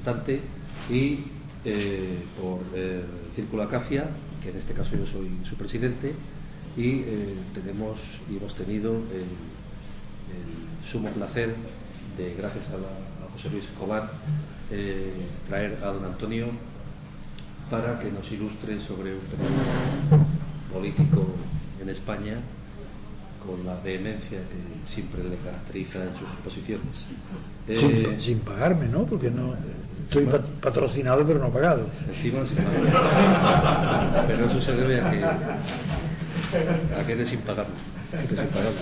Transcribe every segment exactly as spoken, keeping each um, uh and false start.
representante, y eh, por el Círculo Acacia, que en este caso yo soy su presidente, y eh, tenemos y hemos tenido el, el sumo placer de, gracias a, la, a José Luis Escobar, eh, traer a don Antonio para que nos ilustre sobre un tema político en España, con la vehemencia que siempre le caracteriza en sus exposiciones. Sin, Eh, sin pagarme, ¿no? Porque no estoy pat patrocinado pero no pagado. Encima sin pagar. Pero eso se debe a que a que eres sin pagarlo. Eres sin pagarlo.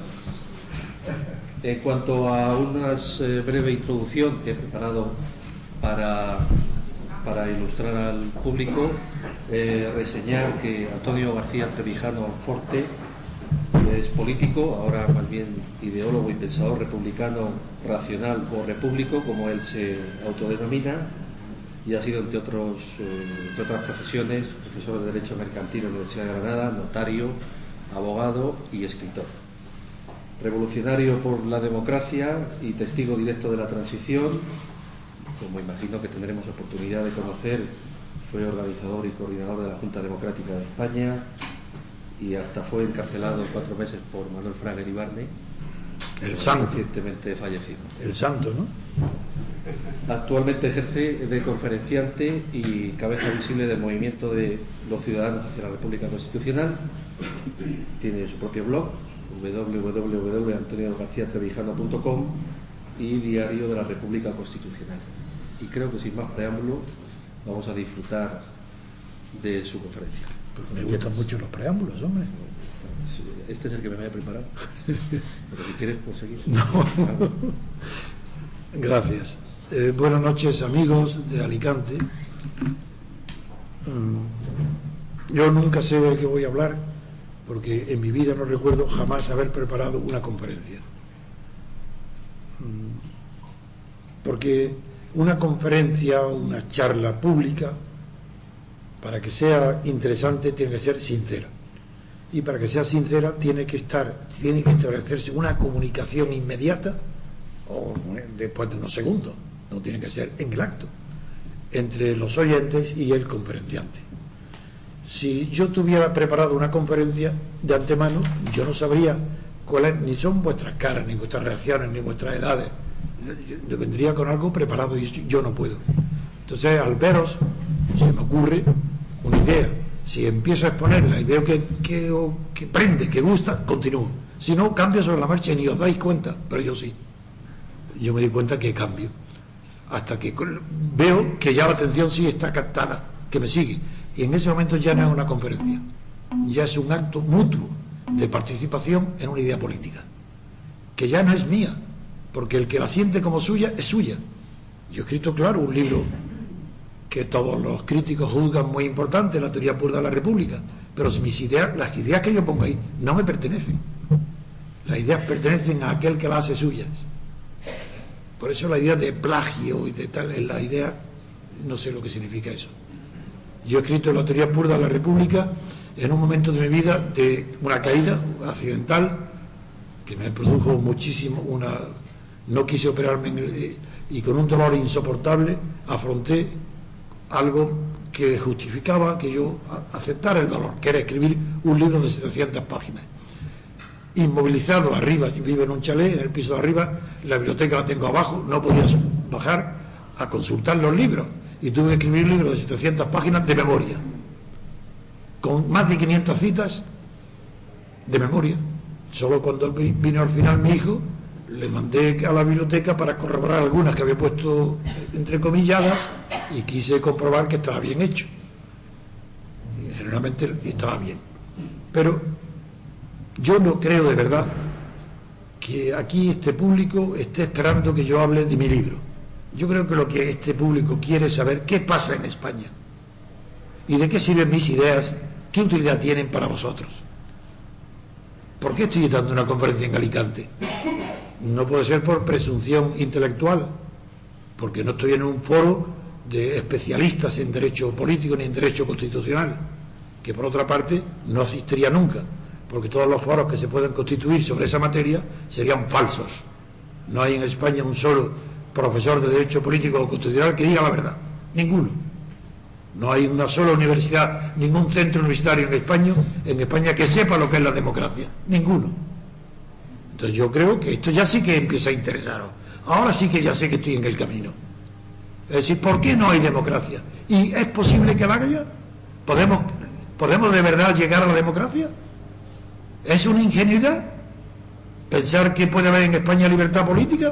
En cuanto a una eh, breve introducción que he preparado para para ilustrar al público, eh, reseñar que Antonio García Trevijano Forte es político, ahora más bien ideólogo y pensador republicano, racional o repúblico, como él se autodenomina, y ha sido, entre otros eh, entre otras profesiones, profesor de Derecho Mercantil en la Universidad de Granada, notario, abogado y escritor. Revolucionario por la democracia y testigo directo de la transición, como imagino que tendremos oportunidad de conocer, fue organizador y coordinador de la Junta Democrática de España, y hasta fue encarcelado cuatro meses por Manuel Fraga Iribarne, el santo, recientemente fallecido. El santo, ¿no? Actualmente ejerce de conferenciante y cabeza visible del movimiento de los ciudadanos hacia la República Constitucional. Tiene su propio blog, w w w punto antonio garcía trevijano punto com, y Diario de la República Constitucional. Y creo que sin más preámbulo vamos a disfrutar de su conferencia. Me gustan mucho los preámbulos, hombre. Este es el que me había preparado. Pero si quieres, pues seguir. No. Gracias. Eh, buenas noches, amigos de Alicante. Mm, yo nunca sé de qué voy a hablar, porque en mi vida no recuerdo jamás haber preparado una conferencia. Mm, porque una conferencia o una charla pública, para que sea interesante, tiene que ser sincera. Y para que sea sincera, tiene que estar, tiene que establecerse una comunicación inmediata, o después de unos segundos, no tiene que ser en el acto, entre los oyentes y el conferenciante. Si yo tuviera preparado una conferencia de antemano, yo no sabría cuáles ni son vuestras caras, ni vuestras reacciones, ni vuestras edades. Yo vendría con algo preparado y yo no puedo. Entonces, al veros, se me ocurre una idea. Si empiezo a exponerla y veo que, que, que prende, que gusta, continúo. Si no, cambio sobre la marcha y ni os dais cuenta, pero yo sí. Yo me di cuenta que cambio. Hasta que veo que ya la atención sí está captada, que me sigue. Y en ese momento ya no es una conferencia. Ya es un acto mutuo de participación en una idea política. Que ya no es mía, porque el que la siente como suya es suya. Yo he escrito, claro, un libro que todos los críticos juzgan muy importante, la teoría pura de la República, pero mis ideas, las ideas que yo pongo ahí no me pertenecen. Las ideas pertenecen a aquel que las hace suyas. Por eso la idea de plagio y de tal, la idea, no sé lo que significa eso. Yo he escrito la teoría pura de la República en un momento de mi vida de una caída accidental que me produjo muchísimo, una no quise operarme en el, y con un dolor insoportable afronté algo que justificaba que yo aceptara el dolor, que era escribir un libro de setecientas páginas. Inmovilizado arriba, yo vivo en un chalet, en el piso de arriba, la biblioteca la tengo abajo, no podía bajar a consultar los libros, y tuve que escribir un libro de setecientas páginas de memoria, con más de quinientas citas de memoria. Solo cuando vino al final mi hijo, le mandé a la biblioteca para corroborar algunas que había puesto entrecomilladas y quise comprobar que estaba bien hecho. Y generalmente estaba bien. Pero yo no creo de verdad que aquí este público esté esperando que yo hable de mi libro. Yo creo que lo que este público quiere es saber qué pasa en España y de qué sirven mis ideas, qué utilidad tienen para vosotros. ¿Por qué estoy dando una conferencia en Alicante? No puede ser por presunción intelectual, porque no estoy en un foro de especialistas en derecho político ni en derecho constitucional, que por otra parte no asistiría nunca, porque todos los foros que se pueden constituir sobre esa materia serían falsos. No hay en España un solo profesor de Derecho Político o Constitucional que diga la verdad. Ninguno. No hay una sola universidad, ningún centro universitario en España, en España que sepa lo que es la democracia. Ninguno. Entonces yo creo que esto ya sí que empieza a interesaros. Ahora sí que ya sé que estoy en el camino. Es decir, ¿por qué no hay democracia? ¿Y es posible que la haya? ¿Podemos, ¿Podemos de verdad llegar a la democracia? ¿Es una ingenuidad pensar que puede haber en España libertad política?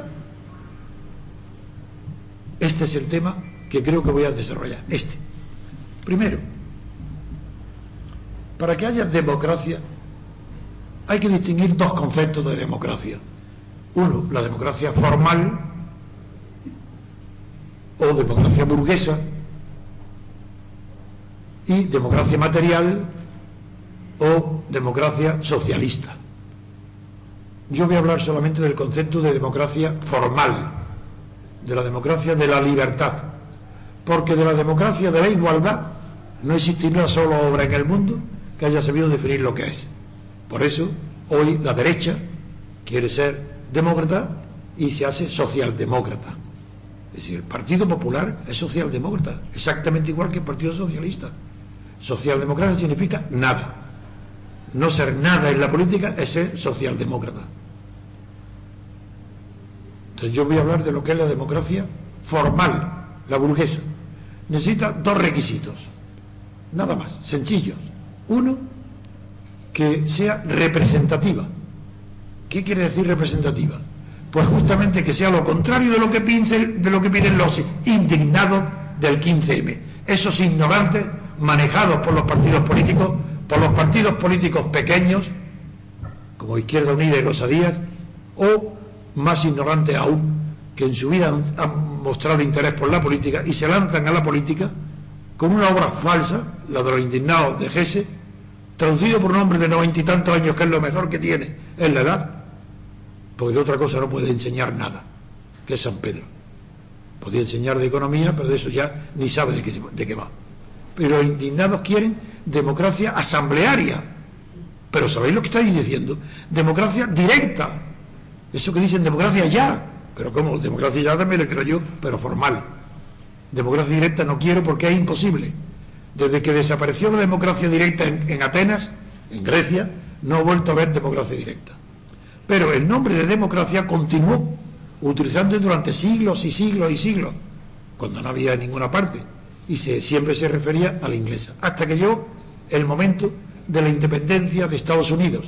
Este es el tema que creo que voy a desarrollar. Este. Primero, para que haya democracia hay que distinguir dos conceptos de democracia. Uno, la democracia formal o democracia burguesa, y democracia material o democracia socialista. Yo voy a hablar solamente del concepto de democracia formal, de la democracia de la libertad, porque de la democracia de la igualdad no existe una sola obra en el mundo que haya sabido definir lo que es. Por eso hoy la derecha quiere ser demócrata y se hace socialdemócrata. Es decir, el Partido Popular es socialdemócrata, exactamente igual que el Partido Socialista. Socialdemocracia significa nada. No ser nada en la política es ser socialdemócrata. Entonces yo voy a hablar de lo que es la democracia formal, la burguesa. Necesita dos requisitos, nada más, sencillos. Uno, que sea representativa. ¿Qué quiere decir representativa? Pues justamente que sea lo contrario de lo que piden, de lo que piden los indignados del quince eme. Esos ignorantes manejados por los partidos políticos, por los partidos políticos pequeños, como Izquierda Unida y Rosa Díaz, o más ignorantes aún, que en su vida han, han mostrado interés por la política y se lanzan a la política con una obra falsa, la de los indignados de Gese, traducido por un hombre de noventa y tantos años, que es lo mejor que tiene, es la edad, porque de otra cosa no puede enseñar nada, que es San Pedro. Podía enseñar de economía, pero de eso ya ni sabe de qué, de qué va. Pero los indignados quieren democracia asamblearia. Pero ¿sabéis lo que estáis diciendo? Democracia directa. Eso que dicen democracia ya. Pero ¿cómo? Democracia ya también lo creo yo, pero formal. Democracia directa no quiero porque es imposible. Desde que desapareció la democracia directa en, en Atenas, en Grecia, no he vuelto a ver democracia directa. Pero el nombre de democracia continuó utilizándose durante siglos y siglos y siglos, cuando no había en ninguna parte, y se, siempre se refería a la inglesa, hasta que llegó el momento de la independencia de Estados Unidos,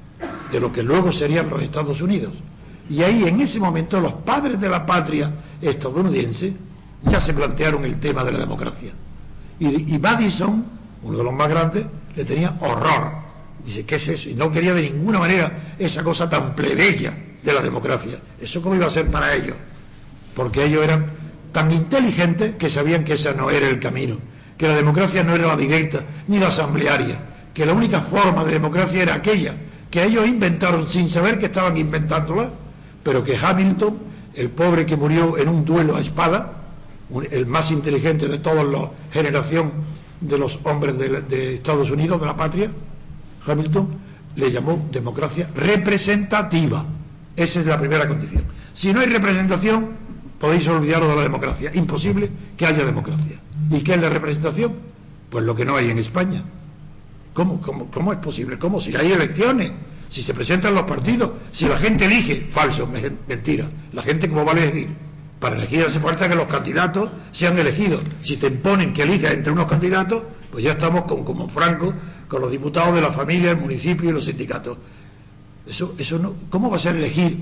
de lo que luego serían los Estados Unidos. Y ahí, en ese momento, los padres de la patria estadounidense ya se plantearon el tema de la democracia. Y, y Madison, uno de los más grandes, le tenía horror. Dice, ¿qué es eso? Y no quería de ninguna manera esa cosa tan plebeya de la democracia. ¿Eso cómo iba a ser para ellos? Porque ellos eran tan inteligentes que sabían que ese no era el camino, que la democracia no era la directa ni la asamblearia, que la única forma de democracia era aquella que ellos inventaron sin saber que estaban inventándola, pero que Hamilton, el pobre que murió en un duelo a espada, el más inteligente de toda la generación de los hombres de, de Estados Unidos, de la patria, Hamilton, le llamó democracia representativa. Esa es la primera condición. Si no hay representación, podéis olvidaros de la democracia. Imposible que haya democracia. ¿Y qué es la representación? Pues lo que no hay en España. ¿Cómo, cómo, cómo es posible? ¿Cómo? Si hay elecciones, si se presentan los partidos, si la gente elige, falso, mentira. La gente, ¿cómo va a elegir? Para elegir hace falta que los candidatos sean elegidos. Si te imponen que elijas entre unos candidatos, pues ya estamos como, como Franco, con los diputados de la familia, el municipio y los sindicatos. Eso, eso no, ¿cómo va a ser elegir?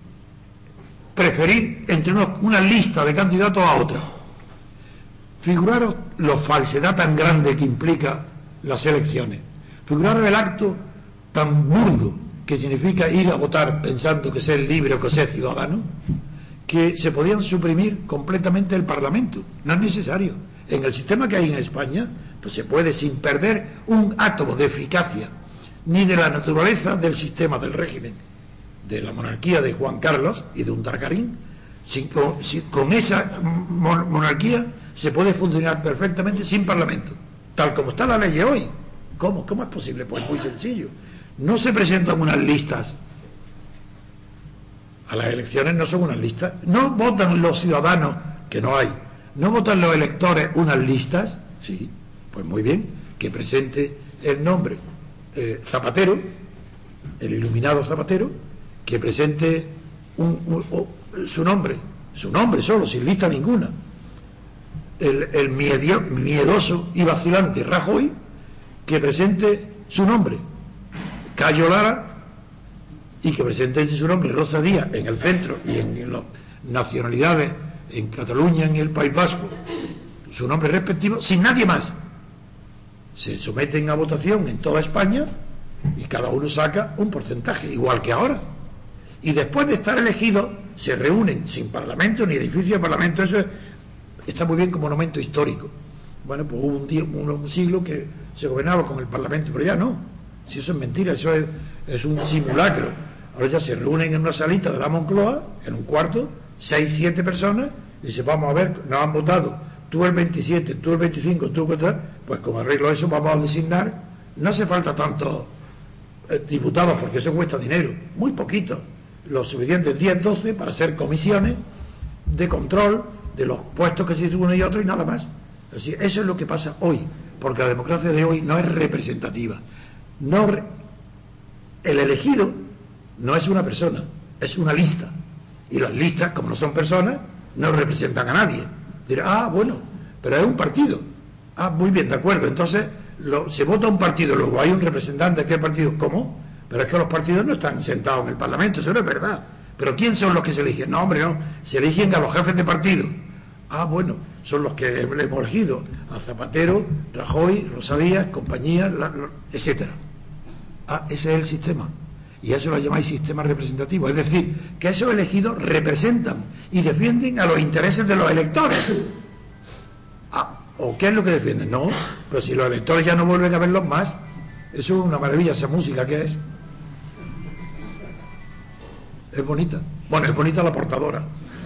Preferir entre unos, una lista de candidatos a otra. Figuraros la falsedad tan grande que implica las elecciones. Figuraros el acto tan burdo que significa ir a votar pensando que ser libre o que ser ciudadano, que se podían suprimir completamente el Parlamento. No es necesario. En el sistema que hay en España, pues se puede, sin perder un átomo de eficacia ni de la naturaleza del sistema del régimen de la monarquía de Juan Carlos y de un Targarín, sin, con, sin, con esa mon, monarquía se puede funcionar perfectamente sin Parlamento, tal como está la ley hoy. ¿Cómo? ¿Cómo es posible? Pues muy sencillo. No se presentan unas listas A las elecciones no son unas listas. No votan los ciudadanos, que no hay. No votan los electores unas listas. Sí, pues muy bien, que presente el nombre eh, Zapatero, el iluminado Zapatero, que presente un, un, un, su nombre, su nombre solo, sin lista ninguna. El, el miedio, miedoso y vacilante Rajoy, que presente su nombre. Cayo Lara, y que presente su nombre Rosa Díaz en el centro y en, en las nacionalidades, en Cataluña, en el País Vasco, su nombre respectivo, sin nadie más. Se someten a votación en toda España y cada uno saca un porcentaje, igual que ahora. Y después de estar elegidos, se reúnen sin parlamento ni edificio de parlamento. Eso es, está muy bien como monumento histórico. Bueno, pues hubo un, día, un, un siglo que se gobernaba con el parlamento, pero ya no. Si eso es mentira, eso es, es un simulacro. Ahora ya se reúnen en una salita de la Moncloa, en un cuarto, seis, siete personas, y dicen, vamos a ver, nos han votado, tú el veintisiete, tú el veinticinco, tú el... Pues con arreglo a eso vamos a designar, no hace falta tantos eh, diputados, porque eso cuesta dinero, muy poquito, los suficientes diez, doce para hacer comisiones de control de los puestos que se distribuyen uno y otro y nada más. Así, eso es lo que pasa hoy, porque la democracia de hoy no es representativa. No, el elegido no es una persona, es una lista. Y las listas, como no son personas, no representan a nadie. Dirá, ah, bueno, pero es un partido. Ah, muy bien, de acuerdo. Entonces, lo, se vota un partido, luego hay un representante de aquel partido. ¿Cómo? Pero es que los partidos no están sentados en el Parlamento, eso no es verdad. ¿Pero quién son los que se eligen? No, hombre, no. Se eligen a los jefes de partido. Ah, bueno, son los que hemos elegido a Zapatero, Rajoy, Rosa Díaz, compañía, la, la, etcétera. Ah, ese es el sistema. Y eso lo llamáis sistema representativo. Es decir, que esos elegidos representan y defienden a los intereses de los electores. Ah, ¿o qué es lo que defienden? No, pero si los electores ya no vuelven a verlos más, eso es una maravilla, esa música que es. Es bonita. Bueno, es bonita la portadora.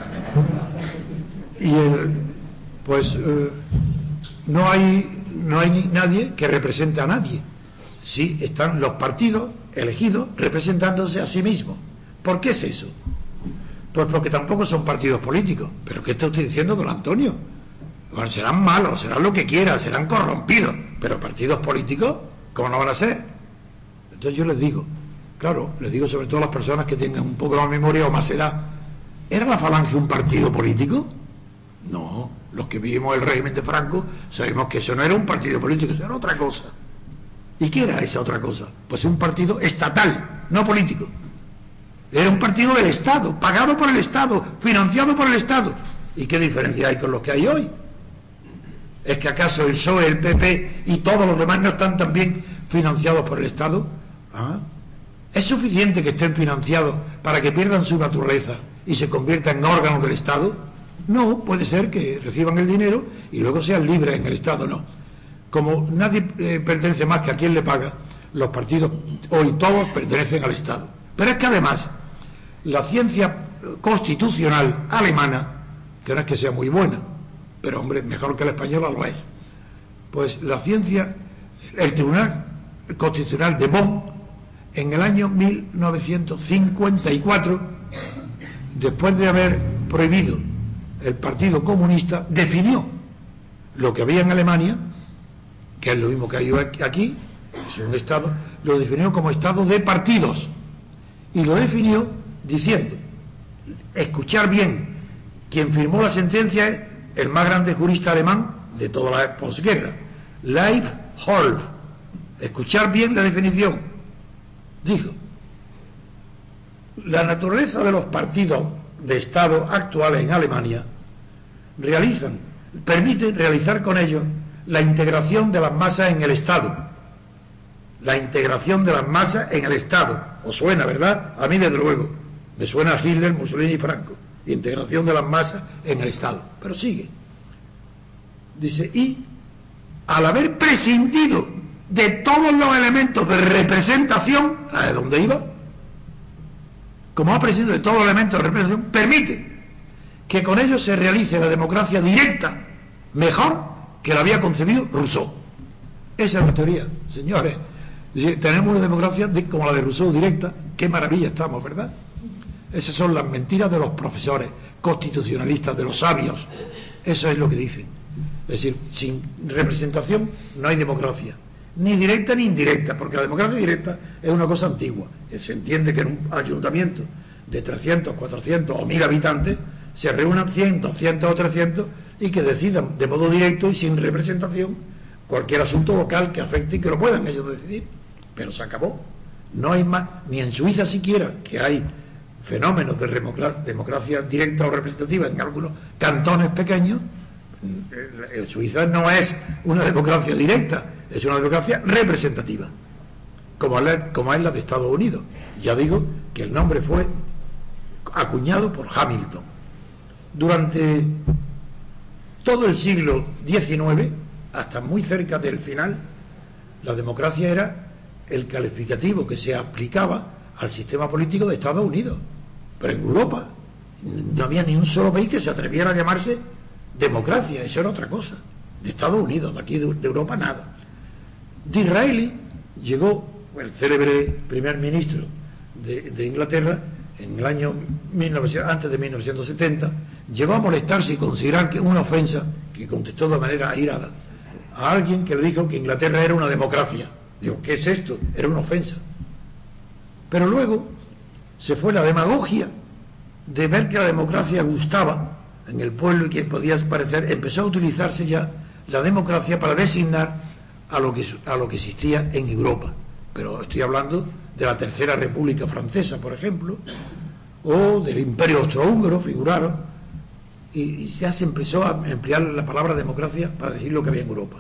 Y el, pues eh, no hay no hay ni nadie que represente a nadie. Sí, están los partidos elegidos representándose a sí mismos. ¿Por qué es eso? Pues porque tampoco son partidos políticos. ¿Pero qué está usted diciendo, don Antonio? Bueno, serán malos, serán lo que quieran, serán corrompidos, pero partidos políticos, ¿cómo no van a ser? Entonces yo les digo, claro, les digo sobre todo a las personas que tengan un poco más memoria o más edad, ¿era la Falange un partido político? No, los que vivimos el régimen de Franco sabemos que eso no era un partido político, eso era otra cosa. ¿Y qué era esa otra cosa? Pues un partido estatal, no político. Era un partido del Estado, pagado por el Estado, financiado por el Estado. ¿Y qué diferencia hay con los que hay hoy? ¿Es que acaso el P S O E, el P P y todos los demás no están también financiados por el Estado? ¿Ah? ¿Es suficiente que estén financiados para que pierdan su naturaleza y se conviertan en órganos del Estado? No, puede ser que reciban el dinero y luego sean libres en el Estado, no. Como nadie eh, pertenece más que a quien le paga, los partidos hoy todos pertenecen al Estado. Pero es que además la ciencia constitucional alemana, que no es que sea muy buena, pero hombre, mejor que la española lo es, pues la ciencia, el Tribunal Constitucional de Bonn, en el año mil novecientos cincuenta y cuatro, después de haber prohibido el Partido Comunista, definió lo que había en Alemania, que es lo mismo que hay aquí, es un Estado, lo definió como Estado de partidos, y lo definió diciendo, escuchar bien, quien firmó la sentencia es el más grande jurista alemán de toda la posguerra, Leibholz. Escuchar bien la definición. Dijo, la naturaleza de los partidos de Estado actuales en Alemania realizan, permiten realizar con ellos la integración de las masas en el Estado. La integración de las masas en el Estado. ¿Os suena, verdad? A mí desde luego. Me suena a Hitler, Mussolini y Franco. Integración de las masas en el Estado. Pero sigue. Dice, y al haber prescindido de todos los elementos de representación, ¿a dónde iba? Como ha prescindido de todos los elementos de representación, permite que con ellos se realice la democracia directa mejor que la había concebido Rousseau. Esa es la teoría, señores. Tenemos una democracia de, como la de Rousseau directa, qué maravilla estamos, ¿verdad? Esas son las mentiras de los profesores constitucionalistas, de los sabios. Eso es lo que dicen. Es decir, sin representación no hay democracia, ni directa ni indirecta, porque la democracia directa es una cosa antigua. Se entiende que en un ayuntamiento de trescientos, cuatrocientos o mil habitantes se reúnan cien, doscientos o trescientos y que decidan de modo directo y sin representación cualquier asunto local que afecte y que lo puedan ellos decidir. Pero se acabó. No hay más, ni en Suiza siquiera, que hay fenómenos de democracia, democracia directa o representativa en algunos cantones pequeños. En Suiza no es una democracia directa, es una democracia representativa, como es la, como es la de Estados Unidos. Ya digo que el nombre fue acuñado por Hamilton. Durante todo el siglo diecinueve, hasta muy cerca del final, la democracia era el calificativo que se aplicaba al sistema político de Estados Unidos. Pero en Europa no había ni un solo país que se atreviera a llamarse democracia. Eso era otra cosa. De Estados Unidos, de aquí de, de Europa, nada. Disraeli llegó, el célebre primer ministro de, de Inglaterra, en el año mil novecientos, antes de mil novecientos setenta, llegó a molestarse y considerar que una ofensa, que contestó de manera airada a alguien que le dijo que Inglaterra era una democracia. Digo, ¿qué es esto? Era una ofensa. Pero luego se fue la demagogia de ver que la democracia gustaba en el pueblo y que podía parecer, empezó a utilizarse ya la democracia para designar a lo que, a lo que existía en Europa. Pero estoy hablando de la Tercera República Francesa, por ejemplo, o del Imperio Austrohúngaro, figuraron, y, y ya se empezó a emplear la palabra democracia para decir lo que había en Europa.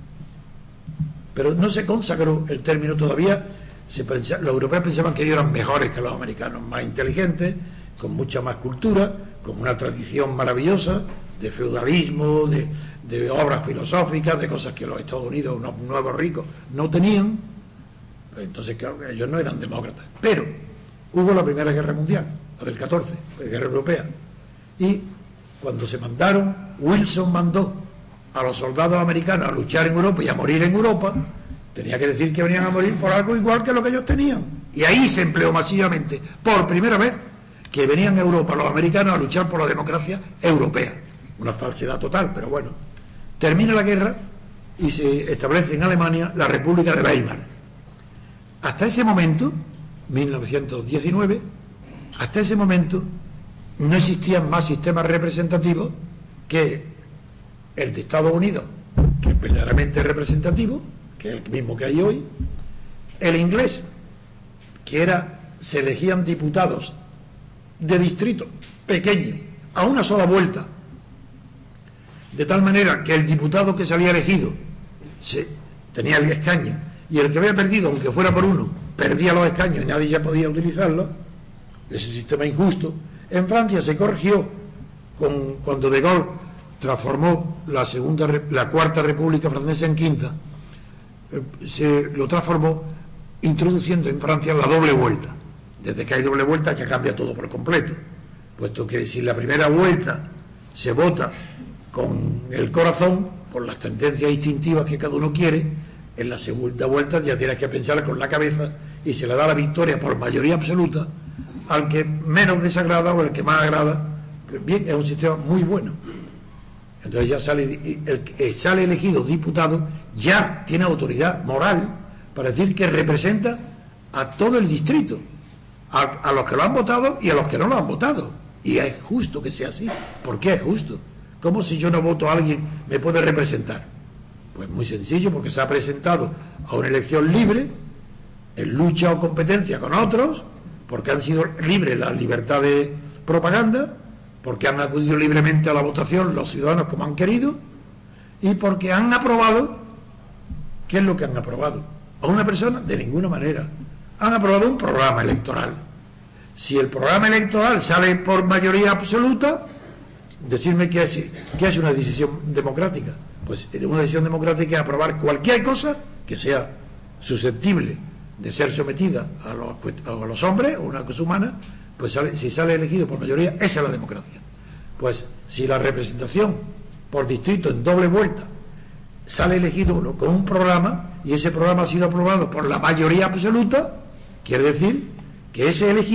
Pero no se consagró el término todavía. Se pensaba, los europeos pensaban que ellos eran mejores que los americanos, más inteligentes, con mucha más cultura, con una tradición maravillosa de feudalismo, de, de obras filosóficas, de cosas que los Estados Unidos, unos nuevos ricos, no tenían. Entonces, claro, ellos no eran demócratas. Pero hubo la Primera Guerra Mundial, la del catorce, la Guerra Europea, y cuando se mandaron, Wilson mandó a los soldados americanos a luchar en Europa y a morir en Europa, tenía que decir que venían a morir por algo igual que lo que ellos tenían. Y ahí se empleó masivamente, por primera vez, que venían a Europa los americanos a luchar por la democracia europea. Una falsedad total, pero bueno. Termina la guerra y se establece en Alemania la República de Weimar. Hasta ese momento, mil novecientos diecinueve, hasta ese momento no existían más sistemas representativos que el de Estados Unidos, que es verdaderamente representativo, que es el mismo que hay hoy, el inglés, que era, se elegían diputados de distrito pequeño a una sola vuelta, de tal manera que el diputado que salía elegido se, tenía el escaño, y el que había perdido, aunque fuera por uno, perdía los escaños y nadie ya podía utilizarlos. Ese sistema injusto. En Francia se corrigió con, cuando De Gaulle transformó la segunda, la cuarta República Francesa en quinta, se lo transformó introduciendo en Francia la doble vuelta. Desde que hay doble vuelta ya cambia todo por completo, puesto que si la primera vuelta se vota con el corazón, con las tendencias instintivas que cada uno quiere, en la segunda vuelta ya tienes que pensar con la cabeza y se le da la victoria por mayoría absoluta al que menos desagrada o al que más agrada. Bien, es un sistema muy bueno. Entonces ya sale, el que sale elegido diputado ya tiene autoridad moral para decir que representa a todo el distrito, a, a los que lo han votado y a los que no lo han votado. Y es justo que sea así. ¿Por qué es justo? ¿Cómo si yo no voto a alguien me puede representar? Pues muy sencillo, porque se ha presentado a una elección libre, en lucha o competencia con otros, porque han sido libres la libertad de propaganda, porque han acudido libremente a la votación los ciudadanos como han querido, y porque han aprobado. ¿Qué es lo que han aprobado? ¿A una persona? De ninguna manera. Han aprobado un programa electoral. Si el programa electoral sale por mayoría absoluta, decirme qué es, qué es una decisión democrática. Pues una decisión democrática es aprobar cualquier cosa que sea susceptible de ser sometida a los, a los hombres o una cosa humana. Pues sale, si sale elegido por mayoría, esa es la democracia. Pues si la representación por distrito en doble vuelta sale elegido uno con un programa y ese programa ha sido aprobado por la mayoría absoluta, quiere decir que ese elegido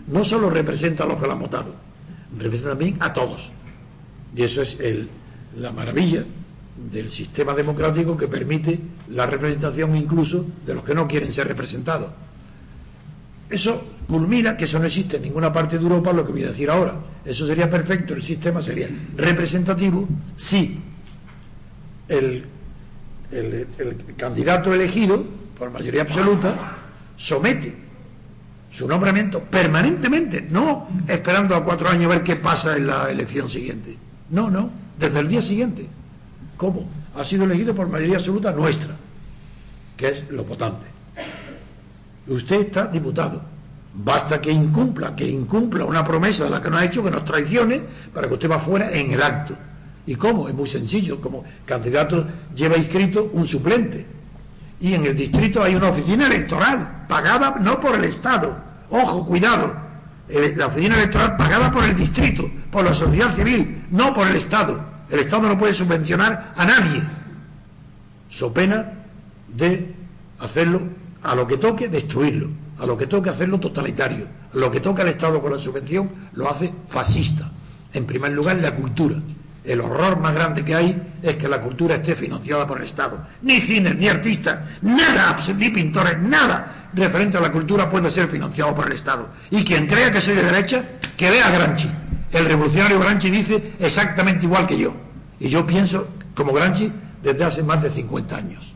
no solo representa a los que lo han votado, representa también a todos. Y eso es el, la maravilla del sistema democrático, que permite la representación incluso de los que no quieren ser representados. Eso culmina, que eso no existe en ninguna parte de Europa, lo que voy a decir ahora. Eso sería perfecto, el sistema sería representativo si el, el, el candidato elegido por mayoría absoluta somete su nombramiento permanentemente, no esperando a cuatro años a ver qué pasa en la elección siguiente. No, no, desde el día siguiente. ¿Cómo? Ha sido elegido por mayoría absoluta nuestra, que es los votantes. Usted está diputado. Basta que incumpla, que incumpla una promesa de la que no ha hecho, que nos traicione, para que usted va fuera en el acto. ¿Y cómo? Es muy sencillo. Como candidato lleva inscrito un suplente. Y en el distrito hay una oficina electoral, pagada no por el Estado. Ojo, cuidado. La oficina electoral pagada por el distrito, por la sociedad civil, no por el Estado. El Estado no puede subvencionar a nadie, so pena de hacerlo, a lo que toque destruirlo, a lo que toque hacerlo totalitario, a lo que toque al Estado con la subvención lo hace fascista. En primer lugar, la cultura. El horror más grande que hay es que la cultura esté financiada por el Estado. Ni cines, ni artistas, nada, ni pintores, nada referente a la cultura puede ser financiado por el Estado. Y quien crea que soy de derecha, que vea a Gramsci. El revolucionario Gramsci dice exactamente igual que yo. Y yo pienso como Gramsci desde hace más de cincuenta años.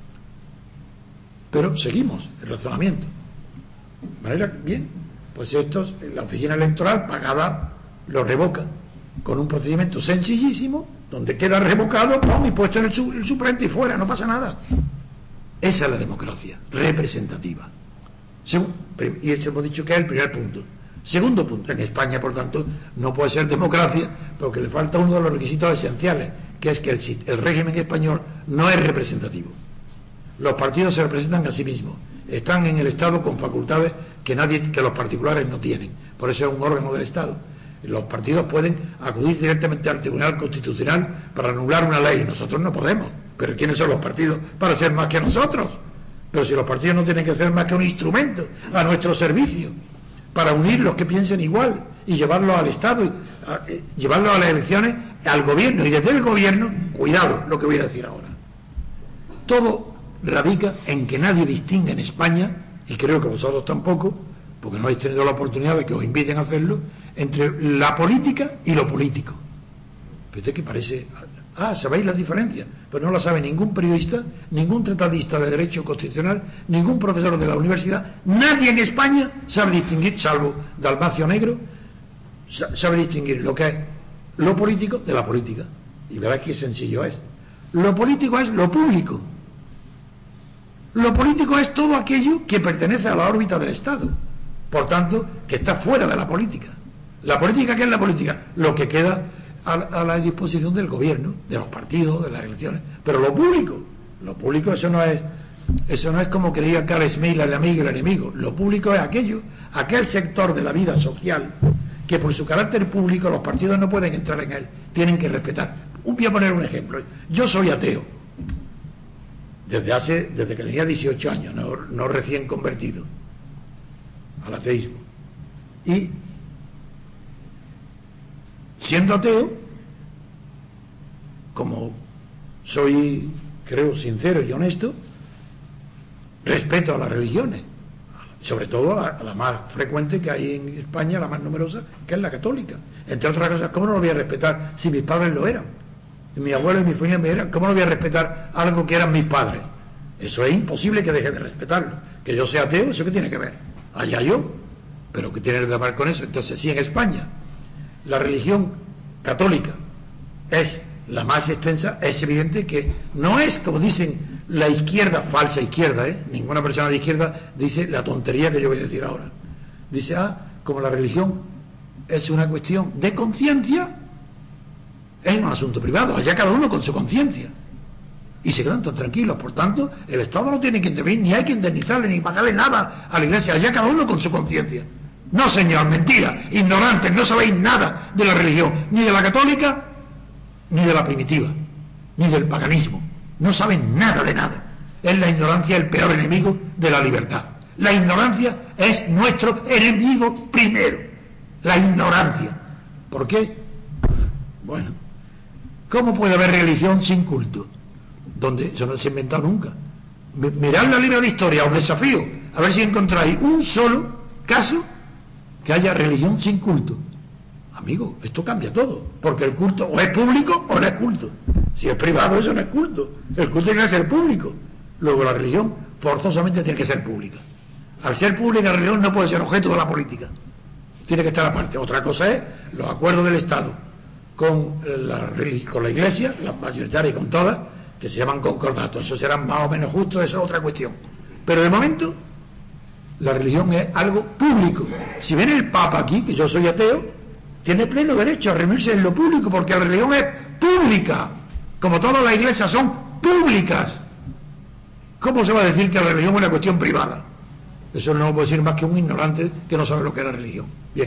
Pero seguimos el razonamiento. De manera, bien, pues estos, la oficina electoral pagada lo revoca con un procedimiento sencillísimo, donde queda revocado, pum, y puesto en el, su, el suplente y fuera, no pasa nada. Esa es la democracia representativa. Según, y eso hemos dicho que es el primer punto. Segundo punto, en España, por tanto, no puede ser democracia porque le falta uno de los requisitos esenciales, que es que el, el régimen español no es representativo. Los partidos se representan a sí mismos, están en el Estado con facultades que nadie, que los particulares no tienen. Por eso es un órgano del Estado. Los partidos pueden acudir directamente al Tribunal Constitucional para anular una ley. Nosotros no podemos. Pero ¿quiénes son los partidos para ser más que nosotros? Pero si los partidos no tienen que ser más que un instrumento a nuestro servicio para unir los que piensen igual y llevarlos al Estado, a, eh, llevarlos a las elecciones, al gobierno, y desde el gobierno, cuidado lo que voy a decir ahora. Todo radica en que nadie distingue en España, y creo que vosotros tampoco, porque no habéis tenido la oportunidad de que os inviten a hacerlo, entre la política y lo político. Fíjate que parece... Ah, ¿sabéis la diferencia? Pues no la sabe ningún periodista, ningún tratadista de Derecho Constitucional, ningún profesor de la universidad. Nadie en España sabe distinguir, salvo Dalmacio Negro, sabe distinguir lo que es lo político de la política. Y verás qué sencillo es. Lo político es lo público. Lo político es todo aquello que pertenece a la órbita del Estado. Por tanto, que está fuera de la política. La política, ¿qué es la política? Lo que queda a, a la disposición del gobierno, de los partidos, de las elecciones. Pero lo público, lo público eso no es, eso no es como creía Carl Smith, el amigo y el enemigo. Lo público es aquello, aquel sector de la vida social que por su carácter público los partidos no pueden entrar en él, tienen que respetar. Voy a poner un ejemplo. Yo soy ateo. Desde hace, desde que tenía dieciocho años, no, no recién convertido al ateísmo. Y siendo ateo, como soy, creo, sincero y honesto, respeto a las religiones, sobre todo a la más frecuente que hay en España, la más numerosa, que es la católica. Entre otras cosas, ¿cómo no lo voy a respetar si mis padres lo eran? Y mi abuelo y mi familia me eran. ¿Cómo no voy a respetar algo que eran mis padres? Eso es imposible que deje de respetarlo. Que yo sea ateo, ¿eso qué tiene que ver? Allá yo, pero ¿qué tiene que ver con eso? Entonces, si en España la religión católica es la más extensa, es evidente que no es, como dicen la izquierda, falsa izquierda, ¿eh? Ninguna persona de izquierda dice la tontería que yo voy a decir ahora. Dice, ah, como la religión es una cuestión de conciencia, es un asunto privado, allá cada uno con su conciencia. Y se quedan tan tranquilos. Por tanto, el Estado no tiene que intervenir, ni hay que indemnizarle, ni pagarle nada a la Iglesia, allá cada uno con su conciencia. No, señor, mentira, ignorantes, no sabéis nada de la religión, ni de la católica, ni de la primitiva, ni del paganismo. No saben nada de nada. Es la ignorancia el peor enemigo de la libertad. La ignorancia es nuestro enemigo primero. La ignorancia. ¿Por qué? Bueno, ¿cómo puede haber religión sin culto? Donde eso no se ha inventado nunca. Mirad la libra de historia, os desafío a ver si encontráis un solo caso que haya religión sin culto. Amigo, esto cambia todo, porque el culto o es público o no es culto. Si es privado, eso no es culto. El culto tiene que ser público. Luego la religión forzosamente tiene que ser pública. Al ser pública, la religión no puede ser objeto de la política. Tiene que estar aparte. Otra cosa es los acuerdos del Estado con la, con la Iglesia, la mayoritaria y con todas, que se llaman concordatos. Eso será más o menos justo, eso es otra cuestión. Pero de momento, la religión es algo público. Si viene el Papa aquí, que yo soy ateo, tiene pleno derecho a reunirse en lo público, porque la religión es pública, como todas las iglesias son públicas. ¿Cómo se va a decir que la religión es una cuestión privada? Eso no lo puede decir más que un ignorante que no sabe lo que es la religión. Bien,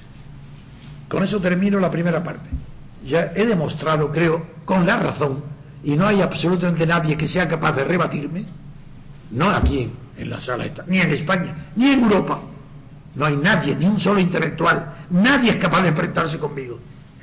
con eso termino la primera parte. Ya he demostrado, creo, con la razón, y no hay absolutamente nadie que sea capaz de rebatirme, no aquí en la sala esta, ni en España, ni en Europa. No hay nadie, ni un solo intelectual, nadie es capaz de enfrentarse conmigo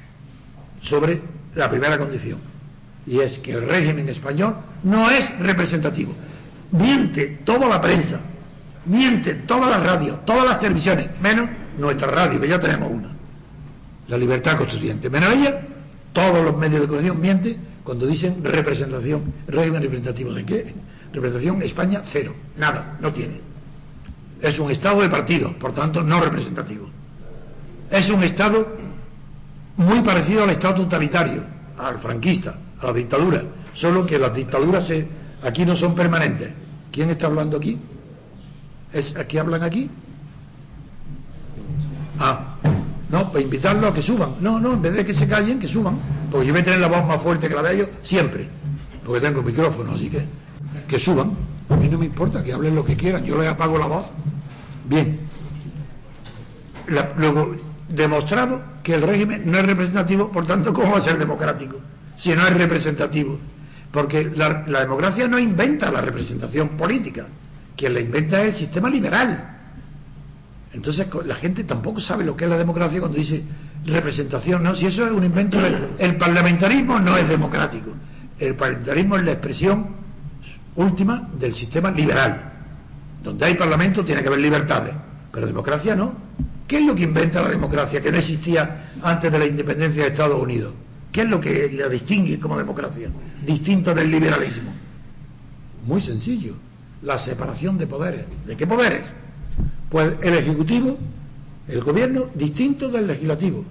sobre la primera condición, y es que el régimen español no es representativo. Miente toda la prensa, miente todas las radios, todas las televisiones, menos nuestra radio, que ya tenemos una, la Libertad Constituyente. Menos ella, todos los medios de comunicación mienten cuando dicen representación. ¿Régimen representativo de qué? Representación, España, cero, nada, no tiene. Es un Estado de partido, por tanto no representativo. Es un Estado muy parecido al Estado totalitario, al franquista, a la dictadura, solo que las dictaduras se, aquí no son permanentes. ¿Quién está hablando aquí? ¿Es aquí hablan aquí? Ah, no, pues invitarlos a que suban. No, no, en vez de que se callen, que suban, porque yo voy a tener la voz más fuerte que la de ellos siempre, porque tengo micrófono, así que que suban. A mí no me importa, que hablen lo que quieran, yo les apago la voz. Bien, la, luego, demostrado que el régimen no es representativo, por tanto, ¿cómo va a ser democrático si no es representativo? Porque la, la democracia no inventa la representación política, quien la inventa es el sistema liberal. Entonces la gente tampoco sabe lo que es la democracia cuando dice representación, no, si eso es un invento del, el parlamentarismo no es democrático. El parlamentarismo es la expresión última del sistema liberal. Donde hay parlamento tiene que haber libertades, pero democracia no. ¿Qué es lo que inventa la democracia que no existía antes de la independencia de Estados Unidos? ¿Qué es lo que la distingue como democracia distinta del liberalismo? Muy sencillo, la separación de poderes. ¿De qué poderes? Pues el ejecutivo, el gobierno distinto del legislativo,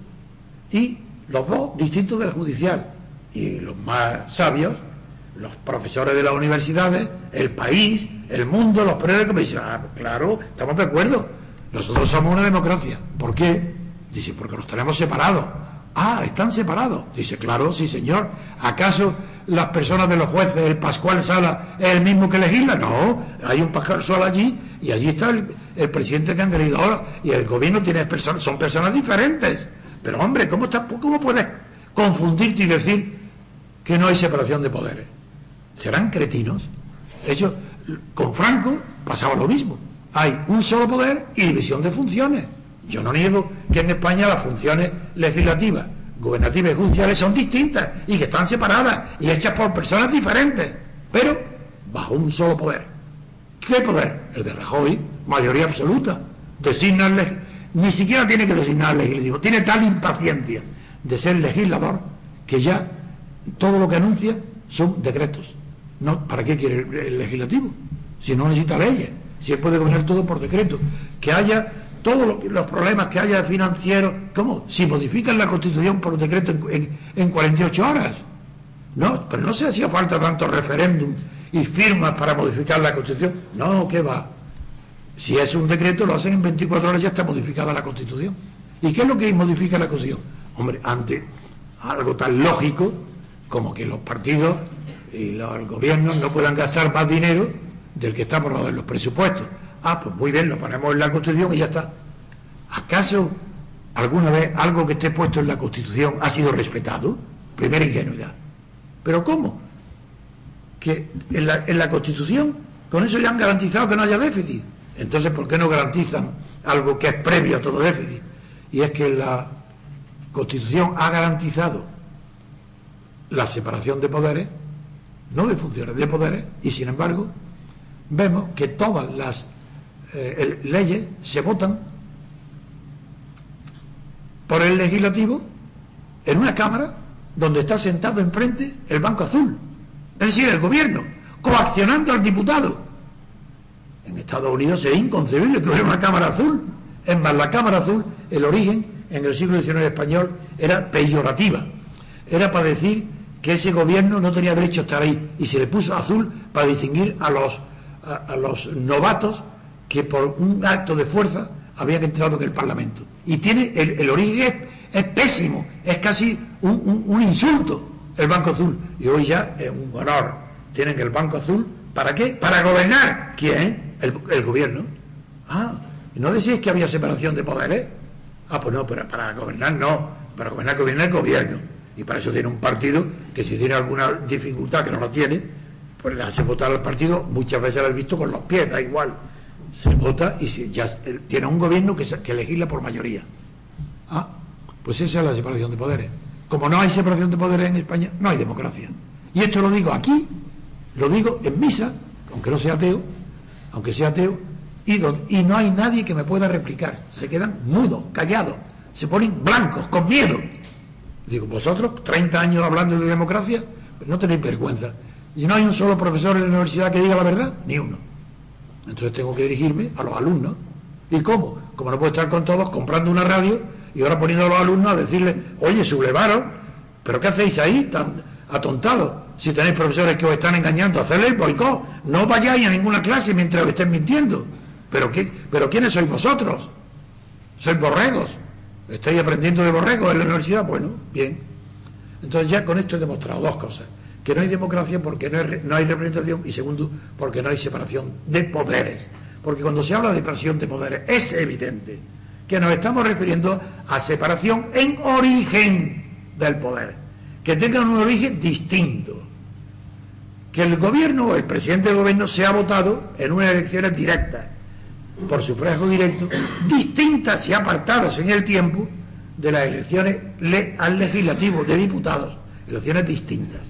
y los dos distintos del judicial, y los más sabios, los profesores de las universidades, el país, el mundo, los periódicos, me dicen, ah, claro, estamos de acuerdo, nosotros somos una democracia. ¿Por qué? Dice, porque los tenemos separados. Ah, ¿están separados? Dice, claro, sí señor. ¿Acaso las personas de los jueces, el Pascual Sala, es el mismo que legisla? No, hay un Pascual Sala allí, y allí está el, el presidente que han querido ahora, y el gobierno tiene personas, son personas diferentes. Pero hombre, ¿cómo, está, ¿cómo puedes confundirte y decir que no hay separación de poderes? ¿Serán cretinos? De hecho, con Franco pasaba lo mismo. Hay un solo poder y división de funciones. Yo no niego que en España las funciones legislativas, gubernativas y judiciales son distintas y que están separadas y hechas por personas diferentes, pero bajo un solo poder. ¿Qué poder? El de Rajoy, mayoría absoluta. Designa el leg... ni siquiera tiene que designar al legislativo. Tiene tal impaciencia de ser legislador que ya todo lo que anuncia son decretos. No, ¿para qué quiere el, el legislativo? Si no necesita leyes, si él puede gobernar todo por decreto. Que haya todos lo, los problemas que haya financieros, ¿cómo? Si modifican la Constitución por decreto en, en, en cuarenta y ocho horas. No, pero no se hacía falta tanto referéndum y firmas para modificar la Constitución. No, ¿qué va? Si es un decreto, lo hacen en veinticuatro horas, ya está modificada la Constitución. ¿Y qué es lo que modifica la Constitución? Hombre, ante algo tan lógico como que los partidos y los gobiernos no puedan gastar más dinero del que está aprobado en los presupuestos. Ah, pues muy bien, lo ponemos en la Constitución y ya está. ¿Acaso alguna vez algo que esté puesto en la Constitución ha sido respetado? Primera ingenuidad. ¿Pero cómo? Que en la, en la Constitución, con eso ya han garantizado que no haya déficit. Entonces, ¿por qué no garantizan algo que es previo a todo déficit? Y es que la Constitución ha garantizado la separación de poderes, no de funciones, de poderes, y sin embargo vemos que todas las eh, leyes se votan por el legislativo en una cámara donde está sentado enfrente el Banco Azul, es decir, el gobierno, coaccionando al diputado. En Estados Unidos es inconcebible que hubiera una cámara azul. Es más, la cámara azul, el origen en el siglo diecinueve español era peyorativa, era para decir que ese gobierno no tenía derecho a estar ahí, y se le puso azul para distinguir a los a, a los novatos que por un acto de fuerza habían entrado en el Parlamento. Y tiene el, el origen es, es pésimo, es casi un, un, un insulto el Banco Azul, y hoy ya es un honor. Tienen el Banco Azul, ¿para qué? Para gobernar. ¿Quién? El, el gobierno. Ah, ¿y no decís que había separación de poderes? Ah, pues no, pero para gobernar no, para gobernar gobierna el gobierno, y para eso tiene un partido que si tiene alguna dificultad, que no la tiene, pues le hace votar al partido. Muchas veces lo he visto con los pies, da igual, se vota y si ya tiene un gobierno que, se, que legisla por mayoría. Ah, pues esa es la separación de poderes. Como no hay separación de poderes en España, no hay democracia. Y esto lo digo aquí, lo digo en misa, aunque no sea ateo, aunque sea ateo, y, do, y no hay nadie que me pueda replicar. Se quedan mudos, callados, se ponen blancos, con miedo. Digo, vosotros, treinta años hablando de democracia, pues no tenéis vergüenza. Y no hay un solo profesor en la universidad que diga la verdad, ni uno. Entonces tengo que dirigirme a los alumnos. ¿Y cómo? Como no puedo estar con todos comprando una radio y ahora poniendo a los alumnos a decirles, oye, sublevaros, ¿pero qué hacéis ahí tan atontados? Si tenéis profesores que os están engañando, hacedles boicot, no vayáis a ninguna clase mientras os estén mintiendo. ¿Pero, qué, pero quiénes sois vosotros? ¿Sois borregos? ¿Estáis aprendiendo de borregos en la universidad? Bueno, bien. Entonces ya con esto he demostrado dos cosas: que no hay democracia porque no hay, no hay representación, y segundo, porque no hay separación de poderes. Porque cuando se habla de separación de poderes es evidente que nos estamos refiriendo a separación en origen del poder, que tengan un origen distinto, que el gobierno o el presidente del gobierno sea votado en unas elecciones directas, por sufragio directo, distintas y apartadas en el tiempo de las elecciones le, al legislativo de diputados, elecciones distintas.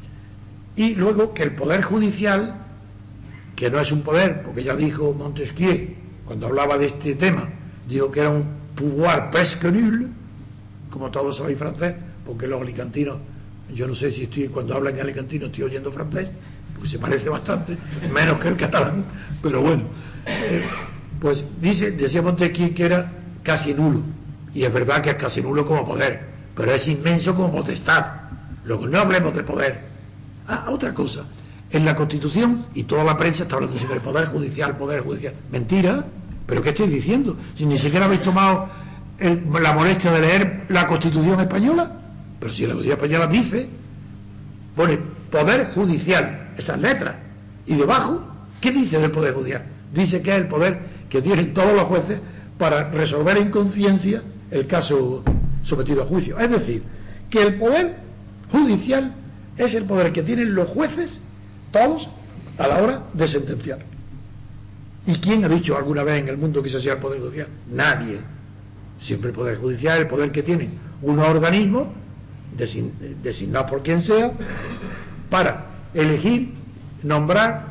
Y luego que el poder judicial, que no es un poder, porque ya dijo Montesquieu cuando hablaba de este tema, dijo que era un pouvoir presque nul, como todos sabéis francés, porque los alicantinos, yo no sé si estoy, cuando hablan en alicantino estoy oyendo francés, porque se parece bastante, menos que el catalán, pero bueno, eh, pues dice, decía Montesquieu que era casi nulo, y es verdad que es casi nulo como poder, pero es inmenso como potestad. Luego no hablemos de poder. Ah, otra cosa, en la Constitución, y toda la prensa está hablando sobre el poder judicial, poder judicial. Mentira, pero ¿qué estáis diciendo? Si ni siquiera habéis tomado el, la molestia de leer la Constitución española. Pero si la Constitución española dice, pone poder judicial, esas letras, y debajo, ¿qué dice del poder judicial? Dice que es el poder que tienen todos los jueces para resolver en conciencia el caso sometido a juicio. Es decir, que el poder judicial es el poder que tienen los jueces, todos, a la hora de sentenciar. ¿Y quién ha dicho alguna vez en el mundo que se hacía el poder judicial? Nadie. Siempre el poder judicial es el poder que tienen unos organismos design, designados por quien sea para elegir, nombrar,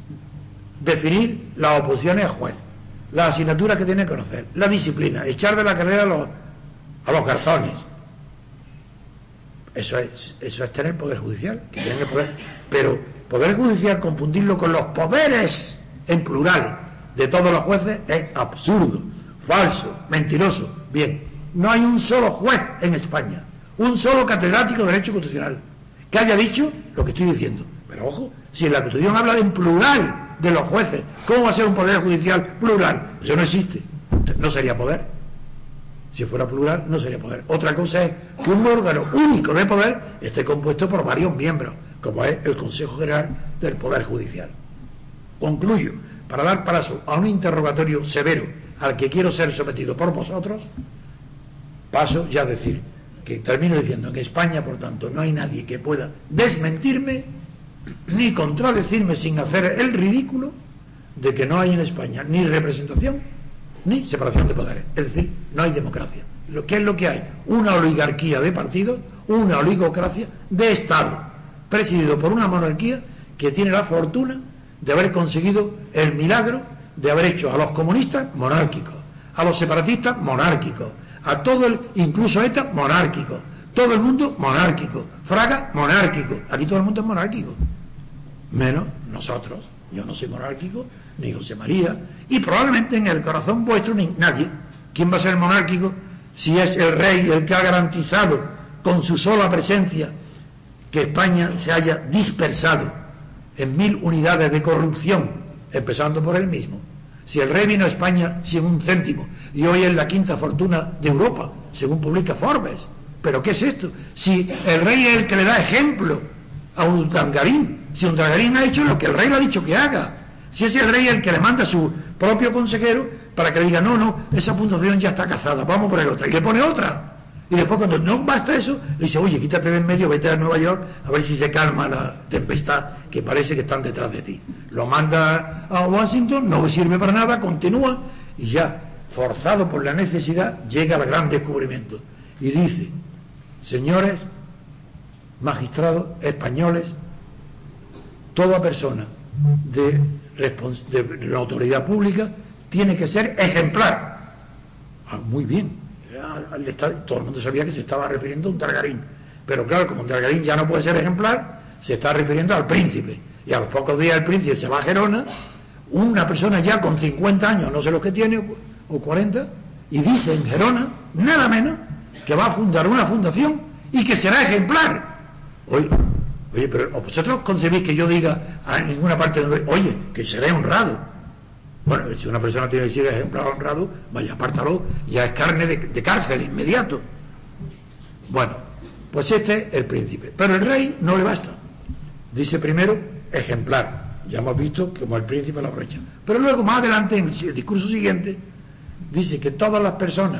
definir las oposiciones a juez, las asignaturas que tiene que conocer, la disciplina, echar de la carrera a los, a los garzones. Eso es, eso es tener poder judicial, que tiene el poder. Pero poder judicial, confundirlo con los poderes en plural de todos los jueces, es absurdo, falso, mentiroso. Bien, no hay un solo juez en España, un solo catedrático de Derecho Constitucional que haya dicho lo que estoy diciendo. Pero ojo, si en la Constitución habla de en plural de los jueces, ¿cómo va a ser un poder judicial plural? Eso no existe, no sería poder. Si fuera plural, no sería poder. Otra cosa es que un órgano único de poder esté compuesto por varios miembros, como es el Consejo General del Poder Judicial. Concluyo, para dar paso a un interrogatorio severo al que quiero ser sometido por vosotros, paso ya a decir, que termino diciendo que en España, por tanto, no hay nadie que pueda desmentirme ni contradecirme sin hacer el ridículo de que no hay en España ni representación ni separación de poderes, es decir, no hay democracia. Lo que es lo que hay, una oligarquía de partidos, una oligocracia de Estado, presidido por una monarquía que tiene la fortuna de haber conseguido el milagro de haber hecho a los comunistas monárquicos, a los separatistas monárquicos, a todo el, incluso a ETA monárquico, todo el mundo monárquico, Fraga monárquico, aquí todo el mundo es monárquico, menos nosotros. Yo no soy monárquico, ni José María, y probablemente en el corazón vuestro ni nadie. ¿Quién va a ser monárquico si es el rey el que ha garantizado con su sola presencia que España se haya dispersado en mil unidades de corrupción, empezando por él mismo? Si el rey vino a España sin un céntimo y hoy es la quinta fortuna de Europa, según publica Forbes. ¿Pero qué es esto? Si el rey es el que le da ejemplo a un Urdangarín, si Urdangarín ha hecho lo que el rey le ha dicho que haga, si es el rey el que le manda a su propio consejero para que le diga, no, no, esa fundación ya está casada, vamos por el otra, y le pone otra, y después cuando no basta eso, le dice, oye, quítate de en medio, vete a Nueva York a ver si se calma la tempestad que parece que están detrás de ti. Lo manda a Washington, no sirve para nada, continúa, y ya, forzado por la necesidad, llega al gran descubrimiento, y dice, señores magistrados españoles, toda persona de, de la autoridad pública tiene que ser ejemplar. Ah, muy bien, todo el mundo sabía que se estaba refiriendo a un Targarín, pero claro, como un Targarín ya no puede ser ejemplar, se está refiriendo al príncipe, y a los pocos días el príncipe se va a Gerona, una persona ya con cincuenta años, no sé lo que tiene, o cuarenta, y dice en Gerona, nada menos, que va a fundar una fundación y que será ejemplar. Oye, oye, pero vosotros concebís que yo diga a ninguna parte de, oye, que seré honrado. Bueno, si una persona tiene que ser ejemplar honrado, vaya, apártalo, ya es carne de, de cárcel inmediato. Bueno, pues este es el príncipe, pero el rey no le basta. Dice primero ejemplar, ya hemos visto como el príncipe lo aprovecha, pero luego más adelante en el discurso siguiente dice que todas las personas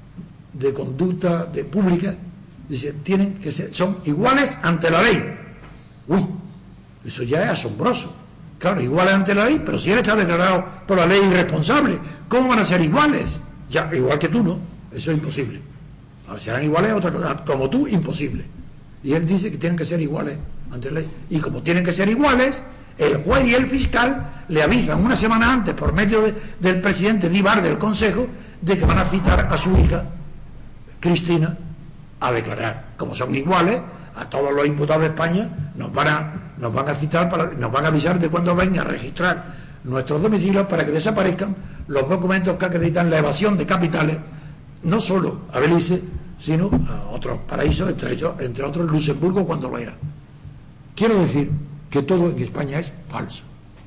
de conducta de pública, dice, tienen que ser, son iguales ante la ley. Uy, eso ya es asombroso. Claro, iguales ante la ley, pero si él está declarado por la ley irresponsable, ¿cómo van a ser iguales? Ya, igual que tú, ¿no? Eso es imposible. A ver, serán iguales otra cosa, como tú, imposible. Y él dice que tienen que ser iguales ante la ley. Y como tienen que ser iguales, el juez y el fiscal le avisan una semana antes, por medio de, del presidente Díbar del Consejo, de que van a citar a su hija, Cristina, a declarar. Como son iguales, a todos los imputados de España nos van a, nos van a citar, para, nos van a avisar de cuándo vengan a registrar nuestros domicilios para que desaparezcan los documentos que acreditan la evasión de capitales, no solo a Belice, sino a otros paraísos, entre, ellos, entre otros Luxemburgo cuando lo era. Quiero decir que todo en España es falso.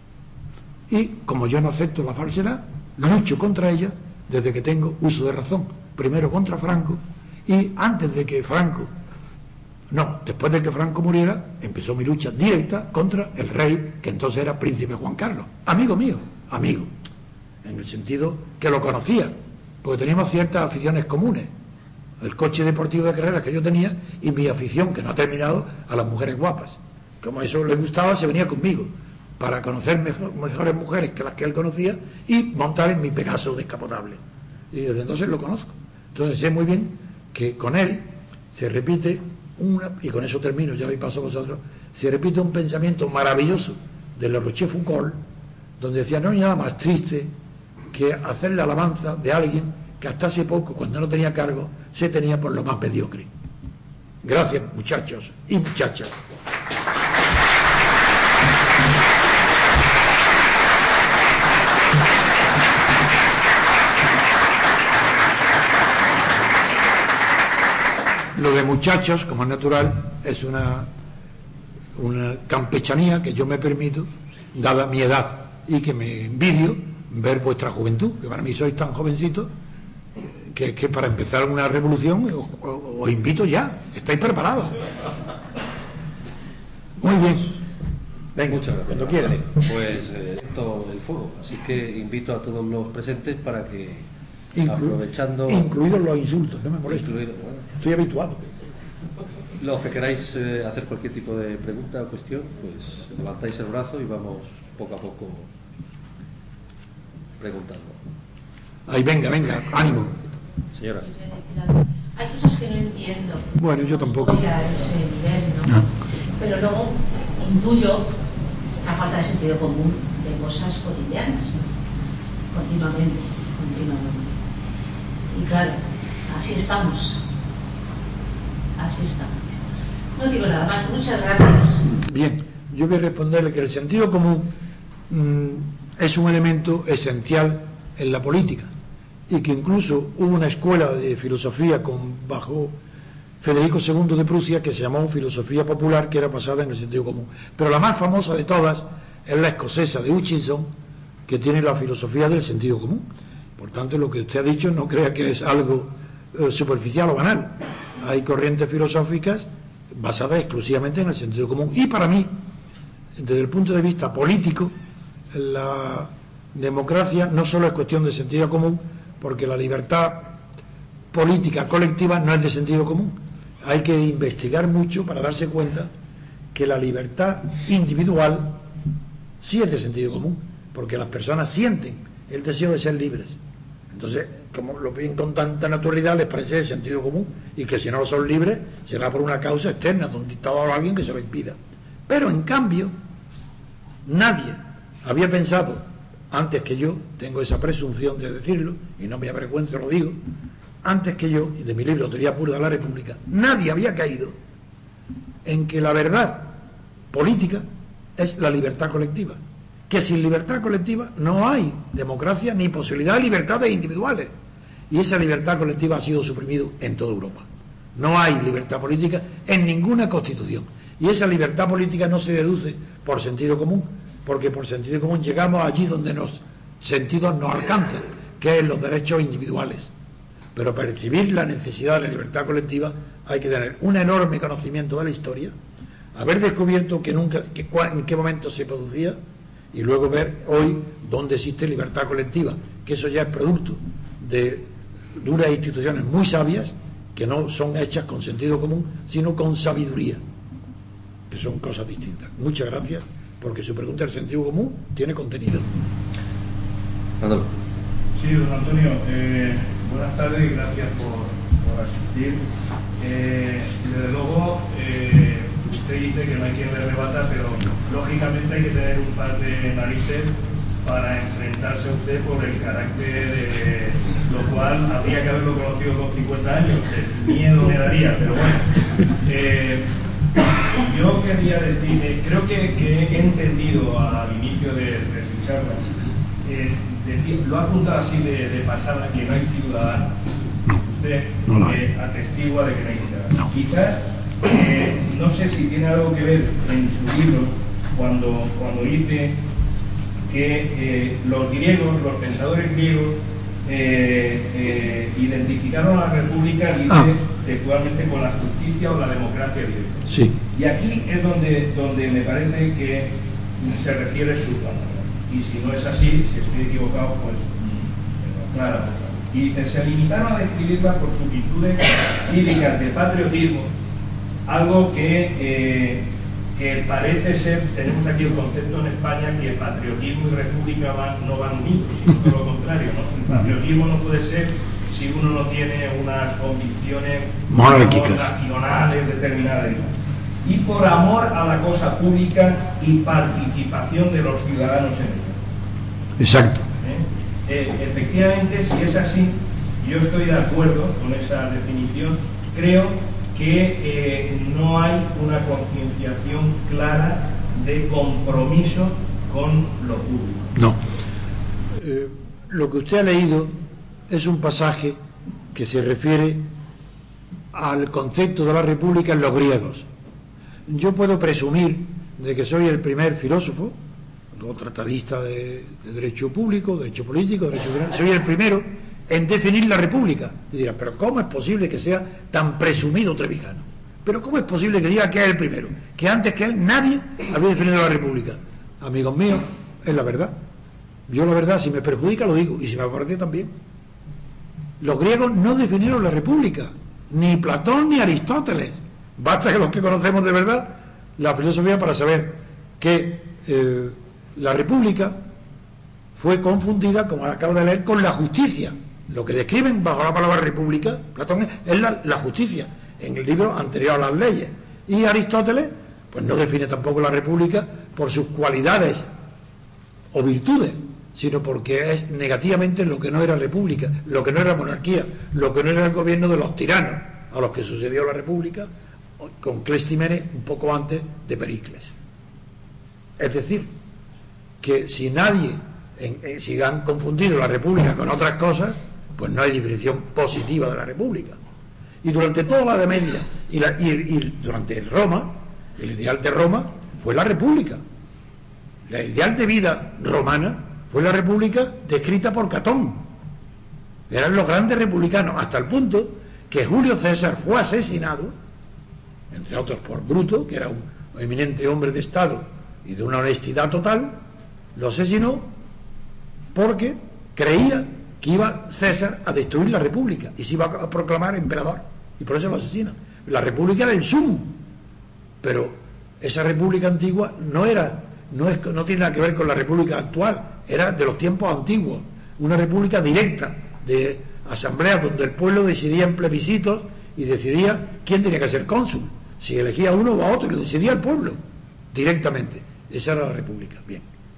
Y como yo no acepto la falsedad, lucho contra ella desde que tengo uso de razón. Primero contra Franco, y antes de que Franco, no, después de que Franco muriera, empezó mi lucha directa contra el rey, que entonces era príncipe Juan Carlos, amigo mío, amigo, en el sentido que lo conocía, porque teníamos ciertas aficiones comunes, el coche deportivo de carreras que yo tenía y mi afición, que no ha terminado, a las mujeres guapas. Como eso le gustaba, se venía conmigo para conocer mejor, mejores mujeres que las que él conocía y montar en mi Pegaso descapotable, y desde entonces lo conozco. Entonces sé muy bien que con él se repite una, y con eso termino, ya hoy paso a vosotros, se repite un pensamiento maravilloso de Le Rochefoucauld, donde decía, no hay nada más triste que hacer la alabanza de alguien que hasta hace poco, cuando no tenía cargo, se tenía por lo más mediocre. Gracias, muchachos y muchachas. Lo de muchachos, como es natural, es una, una campechanía que yo me permito, dada mi edad, y que me envidio ver vuestra juventud, que para mí sois tan jovencitos, que, que para empezar una revolución os, os invito ya, estáis preparados. Muy bien. Venga, muchas gracias. Cuando quieran. Pues eh, esto el foro, así que invito a todos los presentes para que, Inclu aprovechando, incluidos los insultos, no me molesta, bueno, estoy habituado. Los que queráis eh, hacer cualquier tipo de pregunta o cuestión, pues levantáis el brazo y vamos poco a poco preguntando. Ahí, venga, venga, ánimo. Señora. Hay cosas que no entiendo. Bueno, yo tampoco. Voy a ese nivel, ¿no? No. Pero luego intuyo la falta de sentido común de cosas cotidianas, ¿no? Continuamente, continuamente. Y claro, así estamos. Así estamos. No digo nada más. Muchas gracias. Bien, yo voy a responderle que el sentido común mmm, es un elemento esencial en la política y que incluso hubo una escuela de filosofía con, bajo Federico segundo de Prusia que se llamó filosofía popular, que era basada en el sentido común. Pero la más famosa de todas es la escocesa de Hutchinson, que tiene la filosofía del sentido común. Por tanto, lo que usted ha dicho no crea que es algo eh, superficial o banal. Hay corrientes filosóficas basadas exclusivamente en el sentido común. Y para mí, desde el punto de vista político, la democracia no solo es cuestión de sentido común, porque la libertad política colectiva no es de sentido común. Hay que investigar mucho para darse cuenta que la libertad individual sí es de sentido común, porque las personas sienten el deseo de ser libres. Entonces, como lo ven con tanta naturalidad, les parece de sentido común, y que si no son libres será por una causa externa, de un dictador o alguien que se lo impida. Pero en cambio, nadie había pensado, antes que yo, tengo esa presunción de decirlo, y no me avergüenzo, lo digo, antes que yo, y de mi libro Teoría Pura de la República, nadie había caído en que la verdad política es la libertad colectiva, que sin libertad colectiva no hay democracia ni posibilidad de libertades individuales, y esa libertad colectiva ha sido suprimida en toda Europa. No hay libertad política en ninguna constitución, y esa libertad política no se deduce por sentido común, porque por sentido común llegamos allí donde los sentidos nos alcanzan, que es los derechos individuales. Pero para percibir la necesidad de la libertad colectiva hay que tener un enorme conocimiento de la historia, haber descubierto que nunca, que, en qué momento se producía, y luego ver hoy dónde existe libertad colectiva, que eso ya es producto de, de unas instituciones muy sabias, que no son hechas con sentido común, sino con sabiduría, que son cosas distintas. Muchas gracias, porque su pregunta del sentido común tiene contenido. Manolo. Sí, don Antonio, eh, buenas tardes y gracias por, por asistir. Eh, desde luego, eh, usted dice que no hay quien le rebata, pero lógicamente hay que tener un par de narices para enfrentarse a usted por el carácter, de lo cual habría que haberlo conocido con cincuenta años. El miedo me daría, pero bueno. Eh, yo quería decir, eh, creo que, que he entendido al inicio de, de su charla, eh, decir, lo ha apuntado así de, de pasada, que no hay ciudadanos. Usted no, no eh, atestigua de que no hay ciudadanos. No. Quizás, eh, no sé si tiene algo que ver en su libro, cuando, cuando dice que eh, los griegos, los pensadores griegos, eh, eh, identificaron a la república, dice, ah. textualmente, con la justicia o la democracia directa. Sí. Y aquí es donde, donde me parece que se refiere su palabra. Y si no es así, si estoy equivocado, pues mm, claro. Y dice, se limitaron a describirla por sus virtudes cívicas de patriotismo, algo que, eh, que parece ser, tenemos aquí el concepto en España que patriotismo y república van, no van unidos, sino todo lo contrario, ¿no? El patriotismo no puede ser si uno no tiene unas convicciones monárquicas, nacionales determinadas. Y por amor a la cosa pública y participación de los ciudadanos en ella. Exacto. ¿Eh? Eh, efectivamente, si es así, yo estoy de acuerdo con esa definición. Creo que eh, no hay una concienciación clara de compromiso con lo público. No. Eh, lo que usted ha leído es un pasaje que se refiere al concepto de la república en los griegos. Yo puedo presumir de que soy el primer filósofo o tratadista de, de derecho público, derecho político, derecho general, soy el primero en definir la república. Y dirán, pero ¿cómo es posible que sea tan presumido Trevijano? ¿Pero cómo es posible que diga que es el primero? Que antes que él nadie había definido la república. Amigos míos, es la verdad. Yo la verdad, si me perjudica lo digo, y si me favorece también. Los griegos no definieron la república, ni Platón ni Aristóteles. Basta que los que conocemos de verdad la filosofía para saber que eh, la república fue confundida, como acabo de leer, con la justicia. Lo que describen bajo la palabra república, Platón, es la, la justicia, en el libro anterior a las leyes. Y Aristóteles, pues no define tampoco la república por sus cualidades o virtudes, sino porque es negativamente lo que no era república, lo que no era monarquía, lo que no era el gobierno de los tiranos, a los que sucedió la república con Clístenes un poco antes de Pericles. Es decir, que si nadie, en, en, si han confundido la república con otras cosas, pues no hay definición positiva de la república. Y durante toda la Edad Media y, la, y, y durante Roma, el ideal de Roma fue la república. La ideal de vida romana fue la república descrita por Catón. Eran los grandes republicanos, hasta el punto que Julio César fue asesinado, entre otros por Bruto, que era un eminente hombre de Estado y de una honestidad total. Lo asesinó porque creía que iba César a destruir la república y se iba a proclamar emperador, y por eso lo asesina. La república era el sumum, pero esa república antigua no era, no es, no tiene nada que ver con la república actual, era de los tiempos antiguos, una república directa de asambleas donde el pueblo decidía en plebiscitos y decidía quién tenía que ser cónsul, si elegía a uno o a otro, lo decidía el pueblo directamente. Esa era la república. Bien,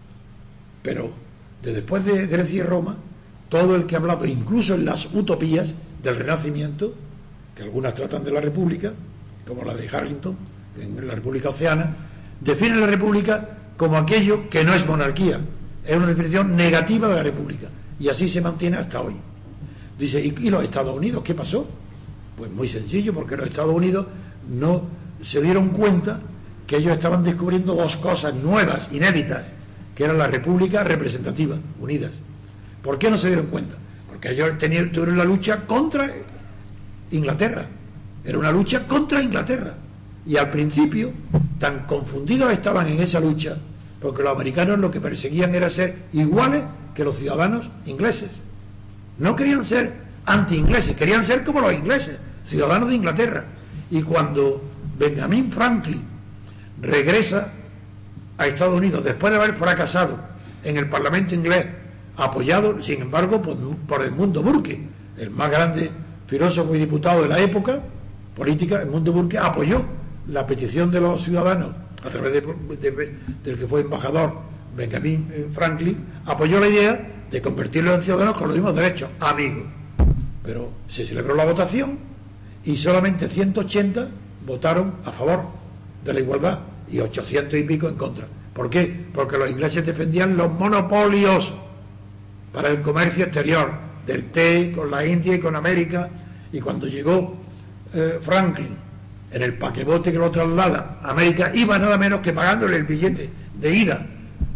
pero de después de Grecia y Roma, todo el que ha hablado, incluso en las utopías del Renacimiento, que algunas tratan de la república, como la de Harrington en la República Oceana, define la república como aquello que no es monarquía, es una definición negativa de la república, y así se mantiene hasta hoy. Dice, ¿y, y los Estados Unidos qué pasó? Pues muy sencillo, porque los Estados Unidos no se dieron cuenta que ellos estaban descubriendo dos cosas nuevas, inéditas, que eran las repúblicas representativas, unidas. ¿Por qué no se dieron cuenta? Porque ellos tenían, tuvieron la lucha contra Inglaterra, era una lucha contra Inglaterra, y al principio tan confundidos estaban en esa lucha, porque los americanos lo que perseguían era ser iguales que los ciudadanos ingleses. No querían ser anti-ingleses, querían ser como los ingleses, ciudadanos de Inglaterra. Y cuando Benjamin Franklin regresa a Estados Unidos después de haber fracasado en el Parlamento inglés, apoyado sin embargo por, por Edmundo Burke, el más grande filósofo y diputado de la época política, Edmundo Burke apoyó la petición de los ciudadanos a través de, de, de, del que fue embajador Benjamin Franklin, apoyó la idea de convertirlos en ciudadanos con los mismos derechos, amigos. Pero se celebró la votación y solamente ciento ochenta votaron a favor de la igualdad y ochocientos y pico en contra. ¿Por qué? Porque los ingleses defendían los monopolios para el comercio exterior del té con la India y con América, y cuando llegó eh, Franklin en el paquebote que lo traslada a América, iba nada menos que pagándole el billete de ida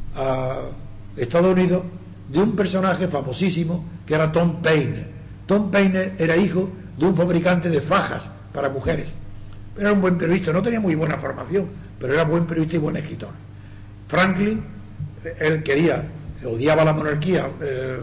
a Estados Unidos de un personaje famosísimo que era Tom Paine. Tom Paine era hijo de un fabricante de fajas para mujeres. Era un buen periodista, no tenía muy buena formación, pero era buen periodista y buen escritor. Franklin, él quería, odiaba la monarquía, eh,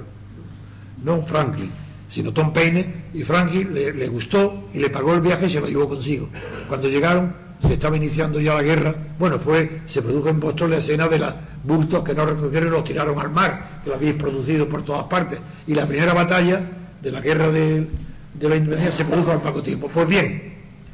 no Franklin, sino Tom Paine, y Franklin le, le gustó y le pagó el viaje y se lo llevó consigo. Cuando llegaron, se estaba iniciando ya la guerra. Bueno, fue, se produjo en Boston la escena de los bultos que no recogieron y los tiraron al mar, que lo habéis producido por todas partes. Y la primera batalla de la guerra de, de la independencia se produjo al poco tiempo. Pues bien,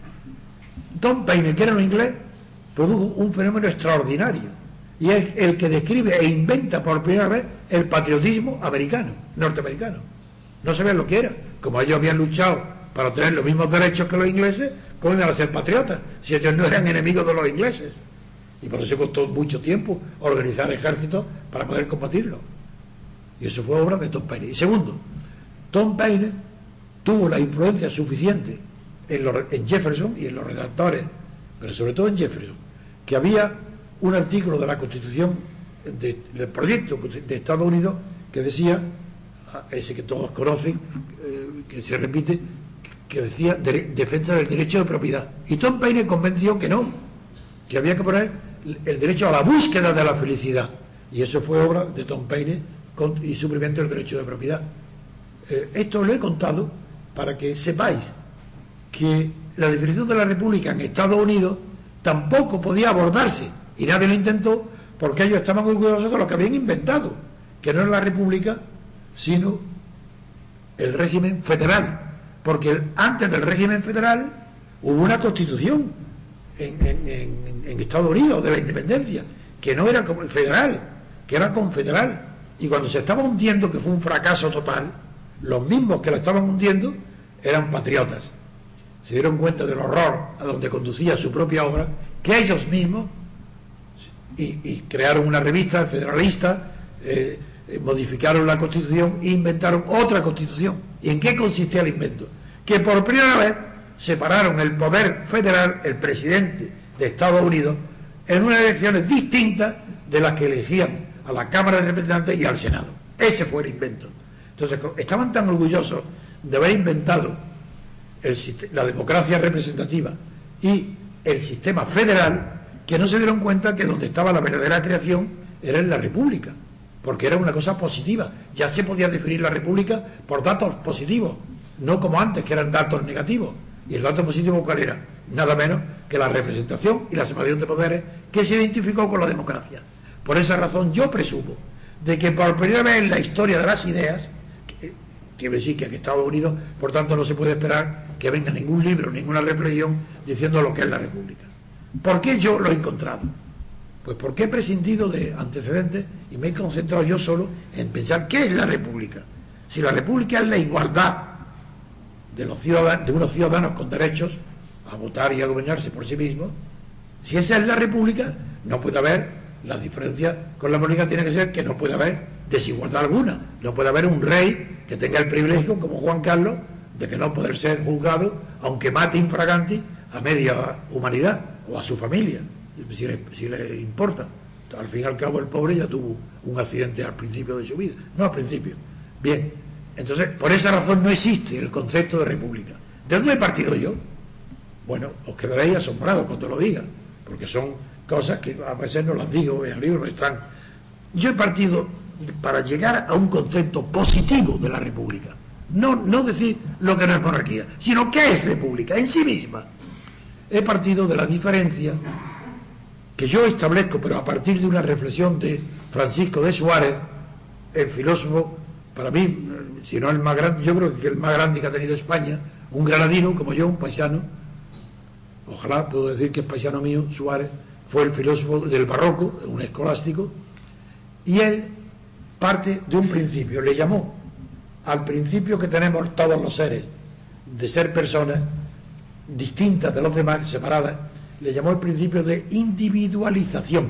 Tom Paine, que era un inglés, produjo un fenómeno extraordinario, y es el que describe e inventa por primera vez el patriotismo americano, norteamericano. No sabían lo que era. Como ellos habían luchado para tener los mismos derechos que los ingleses, ¿cómo iban a ser patriotas si ellos no eran enemigos de los ingleses? Y por eso costó mucho tiempo organizar ejércitos para poder combatirlos. Y eso fue obra de Tom Paine. Y segundo, Tom Paine tuvo la influencia suficiente en, los, en Jefferson y en los redactores, pero sobre todo en Jefferson, que había un artículo de la Constitución de, del proyecto de Estados Unidos que decía, ese que todos conocen, eh, que se repite, que decía de, defensa del derecho de propiedad. Y Tom Paine convenció que no, que había que poner el derecho a la búsqueda de la felicidad. Y eso fue obra de Tom Paine con, y suprimiento del derecho de propiedad. Eh, esto lo he contado para que sepáis que la definición de la República en Estados Unidos tampoco podía abordarse, y nadie lo intentó, porque ellos estaban muy orgullosos de lo que habían inventado, que no es la república, sino el régimen federal, porque antes del régimen federal hubo una constitución en, en, en, en Estados Unidos de la independencia, que no era como federal, que era confederal, y cuando se estaba hundiendo, que fue un fracaso total, los mismos que la estaban hundiendo eran patriotas, se dieron cuenta del horror a donde conducía su propia obra, que ellos mismos y, y crearon una revista federalista, eh, modificaron la constitución e inventaron otra constitución. ¿Y en qué consistía el invento? Que por primera vez separaron el poder federal, el presidente de Estados Unidos, en unas elecciones distintas de las que elegían a la Cámara de Representantes y al Senado. Ese fue el invento. Entonces estaban tan orgullosos de haber inventado el, la democracia representativa y el sistema federal, que no se dieron cuenta que donde estaba la verdadera creación era en la república, porque era una cosa positiva. Ya se podía definir la república por datos positivos, no como antes, que eran datos negativos. ¿Y el dato positivo cuál era? Nada menos que la representación y la separación de poderes, que se identificó con la democracia. Por esa razón yo presumo de que por primera vez en la historia de las ideas, que, quiero decir que en Estados Unidos, por tanto, no se puede esperar que venga ningún libro, ninguna reflexión diciendo lo que es la república. ¿Por qué yo lo he encontrado? Pues porque he prescindido de antecedentes y me he concentrado yo solo en pensar qué es la república. Si la república es la igualdad de los ciudadanos, de unos ciudadanos con derechos a votar y a gobernarse por sí mismos, si esa es la república, no puede haber, la diferencia con la monarquía tiene que ser que no puede haber desigualdad alguna, no puede haber un rey que tenga el privilegio, como Juan Carlos, de que no poder ser juzgado, aunque mate infraganti a media humanidad o a su familia, si le, si le importa. Al fin y al cabo el pobre ya tuvo un accidente al principio de su vida, no al principio. Bien, entonces por esa razón no existe el concepto de república. ¿De dónde he partido yo? Bueno, os quedaréis asombrados cuando lo diga, porque son cosas que a veces no las digo en el libro, están. Yo he partido para llegar a un concepto positivo de la república, no, no decir lo que no es monarquía, sino qué es república en sí misma. He partido de la diferencia que yo establezco, pero a partir de una reflexión de Francisco de Suárez, el filósofo, para mí, si no el más grande, yo creo que el más grande que ha tenido España, un granadino como yo, un paisano, ojalá puedo decir que es paisano mío, Suárez, fue el filósofo del barroco, un escolástico, y él parte de un principio, le llamó al principio que tenemos todos los seres, de ser personas distintas de los demás, separadas, le llamó el principio de individualización,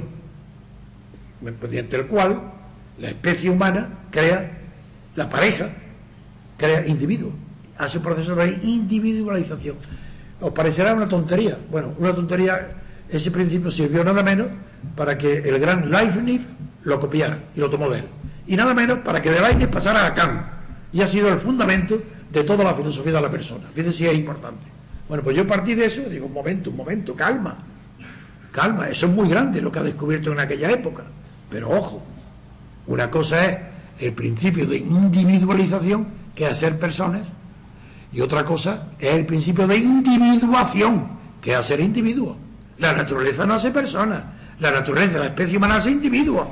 mediante el cual la especie humana crea, la pareja crea individuos, hace un proceso de individualización. ¿Os parecerá una tontería? Bueno, una tontería. Ese principio sirvió nada menos para que el gran Leibniz lo copiara y lo tomó de él, y nada menos para que de Leibniz pasara a Kant, y ha sido el fundamento de toda la filosofía de la persona. Fíjense si es importante. Bueno, pues yo partí de eso y digo, un momento, un momento, calma, calma, eso es muy grande lo que ha descubierto en aquella época, pero ojo, una cosa es el principio de individualización, que es hacer personas, y otra cosa es el principio de individuación, que es hacer individuos. La naturaleza no hace personas, la naturaleza, la especie humana hace individuos,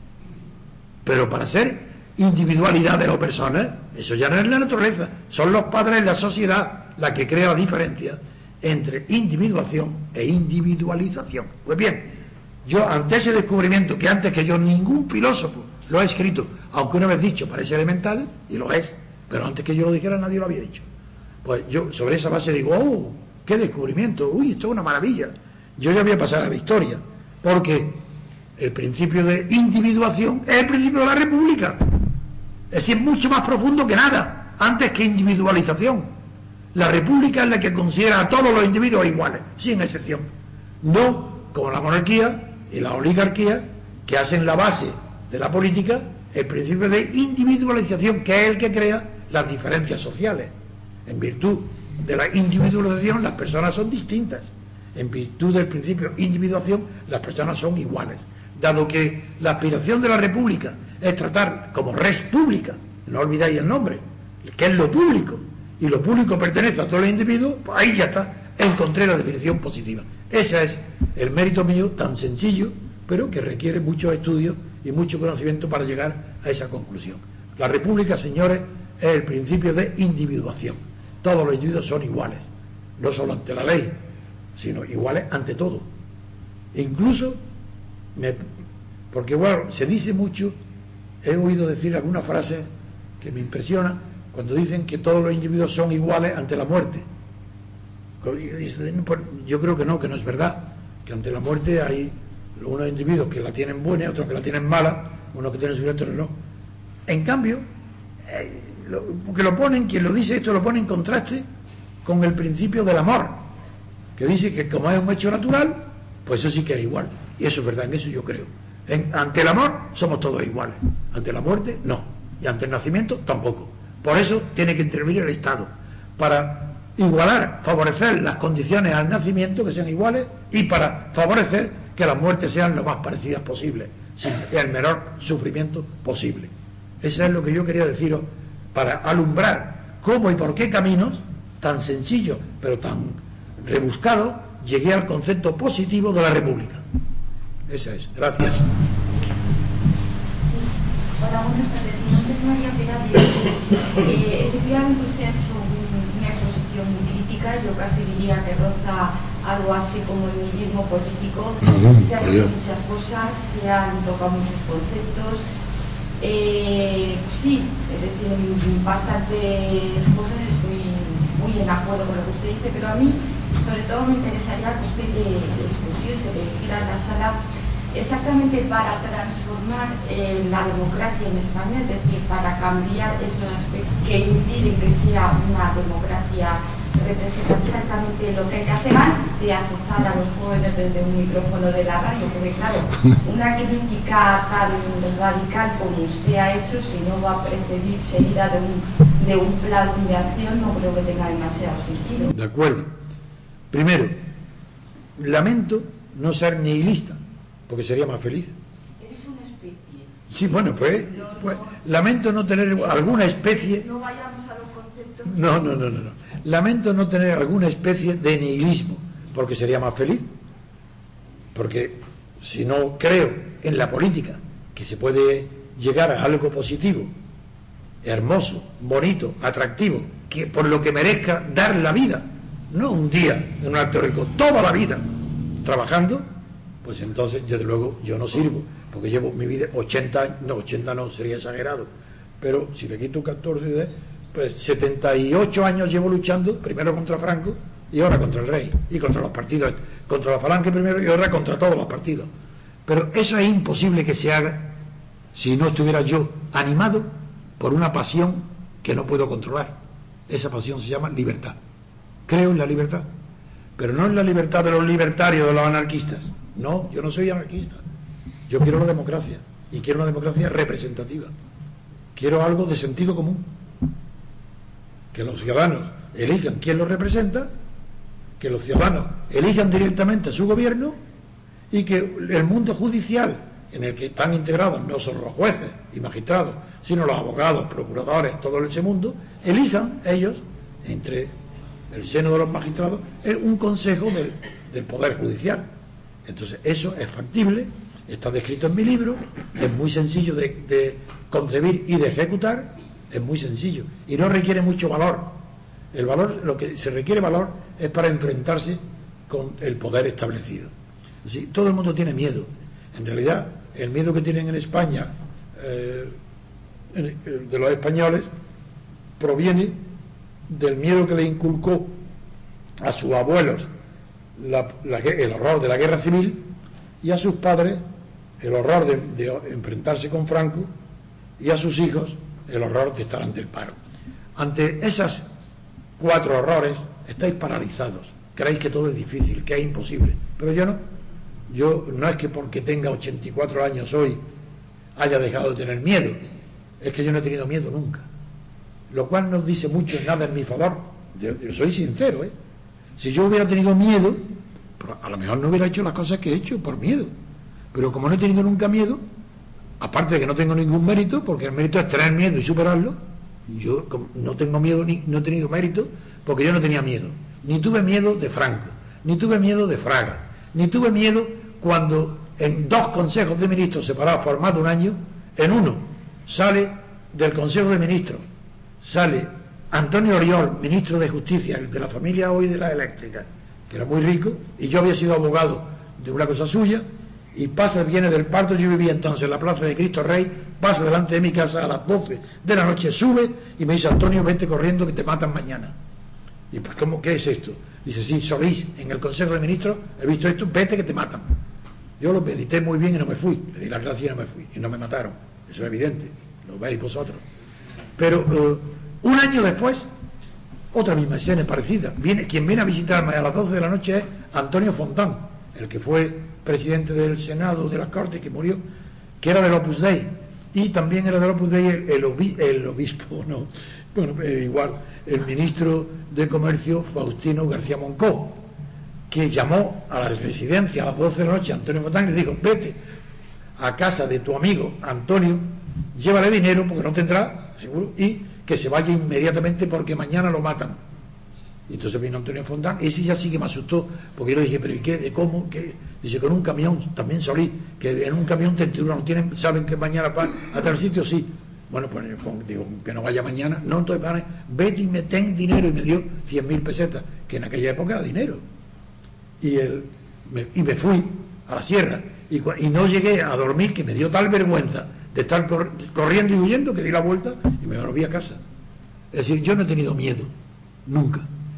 pero para ser individualidades o personas, eso ya no es la naturaleza, son los padres de la sociedad la que crea la diferencia entre individuación e individualización. Pues bien, yo ante ese descubrimiento, que antes que yo ningún filósofo lo ha escrito, aunque una vez dicho parece elemental, y lo es, pero antes que yo lo dijera nadie lo había dicho, pues yo sobre esa base digo, oh, qué descubrimiento, uy, esto es una maravilla. Yo ya voy a pasar a la historia, porque el principio de individuación es el principio de la república, es decir, mucho más profundo que nada, antes que individualización. La república es la que considera a todos los individuos iguales, sin excepción, no como la monarquía y la oligarquía, que hacen la base de la política el principio de individualización, que es el que crea las diferencias sociales. En virtud de la individualización las personas son distintas, en virtud del principio de individuación las personas son iguales. Dado que la aspiración de la república es tratar como res pública, no olvidáis el nombre, que es lo público, y lo público pertenece a todos los individuos, pues ahí ya está, encontré la definición positiva. Ese es el mérito mío, tan sencillo, pero que requiere muchos estudios y mucho conocimiento para llegar a esa conclusión. La República, señores, es el principio de individuación. Todos los individuos son iguales, no solo ante la ley, sino iguales ante todo. E incluso, me, porque bueno, se dice mucho, he oído decir alguna frase que me impresiona, cuando dicen que todos los individuos son iguales ante la muerte. Yo creo que no, que no es verdad, que ante la muerte hay unos individuos que la tienen buena, otros que la tienen mala, unos que tienen su otros no. En cambio, eh, lo, que lo ponen, quien lo dice esto lo pone en contraste con el principio del amor, que dice que como es un hecho natural, pues eso sí que es igual, y eso es verdad, en eso yo creo. En, ante el amor somos todos iguales, ante la muerte no, y ante el nacimiento tampoco. Por eso tiene que intervenir el Estado para igualar, favorecer las condiciones al nacimiento que sean iguales y para favorecer que las muertes sean lo más parecidas posible, sin el menor sufrimiento posible. Eso es lo que yo quería deciros para alumbrar cómo y por qué caminos tan sencillos pero tan rebuscados llegué al concepto positivo de la República. Esa es. Gracias. Hola, buenas tardes. Mi nombre es María Pérez. Eh, efectivamente usted ha hecho un, una exposición muy crítica, yo casi diría que roza algo así como el nihilismo político. Se han dicho muchas cosas, se han tocado muchos conceptos. Eh, sí, es decir, en bastantes cosas estoy muy en acuerdo con lo que usted dice, pero a mí sobre todo me interesaría que usted le, le expusiese, le dijera en la sala exactamente para transformar eh, la democracia en España, es decir, para cambiar esos aspectos que impiden que sea una democracia representativa, exactamente lo que hay que hacer más de azuzar a los jóvenes desde un micrófono de la radio, porque claro, una crítica tan radical como usted ha hecho, si no va a precedir seguida de un, de un plan de acción, no creo que tenga demasiado sentido. De acuerdo. Primero, lamento no ser nihilista, porque sería más feliz. Eres una especie. Sí, bueno, pues, pues lamento no tener alguna especie. No vayamos a los conceptos. No, no, no, no, no. Lamento no tener alguna especie de nihilismo, porque sería más feliz. Porque si no creo en la política, que se puede llegar a algo positivo, hermoso, bonito, atractivo, que por lo que merezca dar la vida, no un día en un acto rico, toda la vida trabajando, pues entonces, desde luego, yo no sirvo, porque llevo mi vida ochenta años, no, ochenta no, sería exagerado, pero si le quito catorce, pues setenta y ocho años llevo luchando, primero contra Franco y ahora contra el rey, y contra los partidos, contra la Falange primero y ahora contra todos los partidos. Pero eso es imposible que se haga si no estuviera yo animado por una pasión que no puedo controlar. Esa pasión se llama libertad. Creo en la libertad, pero no en la libertad de los libertarios, de los anarquistas. No, yo no soy anarquista. Yo quiero la democracia, y quiero una democracia representativa. Quiero algo de sentido común. Que los ciudadanos elijan quién los representa, que los ciudadanos elijan directamente a su gobierno, y que el mundo judicial, en el que están integrados no solo los jueces y magistrados, sino los abogados, procuradores, todo ese mundo, elijan ellos, entre el seno de los magistrados, un consejo del, del Poder Judicial. Entonces eso es factible, está descrito en mi libro, es muy sencillo de, de concebir y de ejecutar, es muy sencillo y no requiere mucho valor. El valor, lo que se requiere valor es para enfrentarse con el poder establecido. ¿Sí? Todo el mundo tiene miedo. En realidad, el miedo que tienen en España eh, de los españoles proviene del miedo que le inculcó a sus abuelos la, la, el horror de la guerra civil, y a sus padres el horror de, de enfrentarse con Franco, y a sus hijos el horror de estar ante el paro. Ante esas cuatro horrores estáis paralizados, creéis que todo es difícil, que es imposible, pero yo no. Yo no es que porque tenga ochenta y cuatro años hoy haya dejado de tener miedo, es que yo no he tenido miedo nunca, lo cual no dice mucho en nada en mi favor. Yo, yo soy sincero, ¿eh? Si yo hubiera tenido miedo, a lo mejor no hubiera hecho las cosas que he hecho por miedo, pero como no he tenido nunca miedo, aparte de que no tengo ningún mérito, porque el mérito es tener miedo y superarlo, yo no tengo miedo, ni no he tenido mérito, porque yo no tenía miedo, ni tuve miedo de Franco, ni tuve miedo de Fraga, ni tuve miedo cuando en dos consejos de ministros separados por más de un año. En uno sale del Consejo de Ministros, sale Antonio Oriol, ministro de Justicia, el de la familia hoy de las eléctricas, que era muy rico, y yo había sido abogado de una cosa suya, y pasa, viene del parto. Yo vivía entonces en la plaza de Cristo Rey, pasa delante de mi casa a las doce de la noche, sube y me dice: Antonio, vete corriendo que te matan mañana. Y pues, ¿cómo, qué es esto? Dice: sí, Solís, en el Consejo de Ministros he visto esto, vete que te matan. Yo lo medité muy bien y no me fui, le di las gracias y no me fui, y no me mataron, eso es evidente, lo veis vosotros. Pero uh, un año después, otra misma escena parecida. Viene, quien viene a visitarme a las doce de la noche es Antonio Fontán, el que fue presidente del Senado de las Cortes, que murió, que era del Opus Dei, y también era del Opus Dei el, el, obi, el obispo, no, bueno, eh, igual, el ministro de Comercio Faustino García Moncó, que llamó a la residencia a las doce de la noche a Antonio Fontán y le dijo: vete a casa de tu amigo Antonio, llévale dinero porque no tendrá, seguro, y que se vaya inmediatamente porque mañana lo matan. Y entonces vino Antonio Fontán, ese ya sí que me asustó, porque yo le dije: pero ¿y qué? ¿De cómo? ¿Qué? Dice: con un camión, también Solís, que en un camión te no tienen, saben que mañana va a tal sitio, sí. Bueno, pues digo, que no vaya mañana, no, entonces vale, vete y me ten dinero, y me dio cien mil pesetas, que en aquella época era dinero. Y, el, me, y me fui a la sierra, y, y no llegué a dormir, que me dio tal vergüenza de estar cor, corriendo y huyendo, que di la vuelta y me volví a casa. Es decir, yo no he tenido miedo, nunca.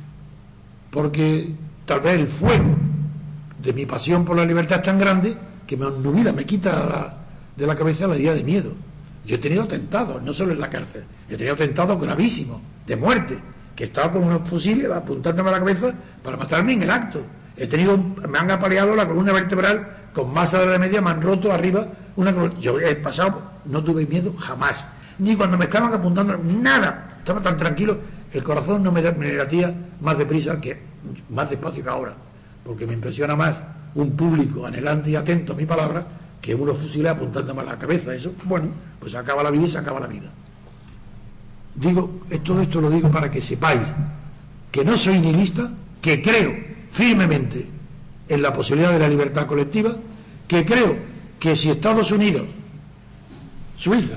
Porque tal vez el fuego de mi pasión por la libertad es tan grande que me obnubila, me quita la, de la cabeza la idea de miedo. Yo he tenido tentados, no solo en la cárcel, he tenido tentados gravísimos, de muerte, que estaba con unos fusiles apuntándome a la cabeza para matarme en el acto. He tenido, me han apaleado la columna vertebral con masa de la media, me han roto arriba una columna. Yo he pasado, no tuve miedo jamás, ni cuando me estaban apuntando, nada, estaba tan tranquilo. El corazón no me, da, me latía más deprisa, que más despacio que ahora, porque me impresiona más un público anhelante y atento a mi palabra que unos fusiles apuntándome a la cabeza. Eso, bueno, pues se acaba la vida y se acaba la vida. Digo, todo esto lo digo para que sepáis que no soy nihilista, que creo firmemente en la posibilidad de la libertad colectiva, que creo que si Estados Unidos, Suiza,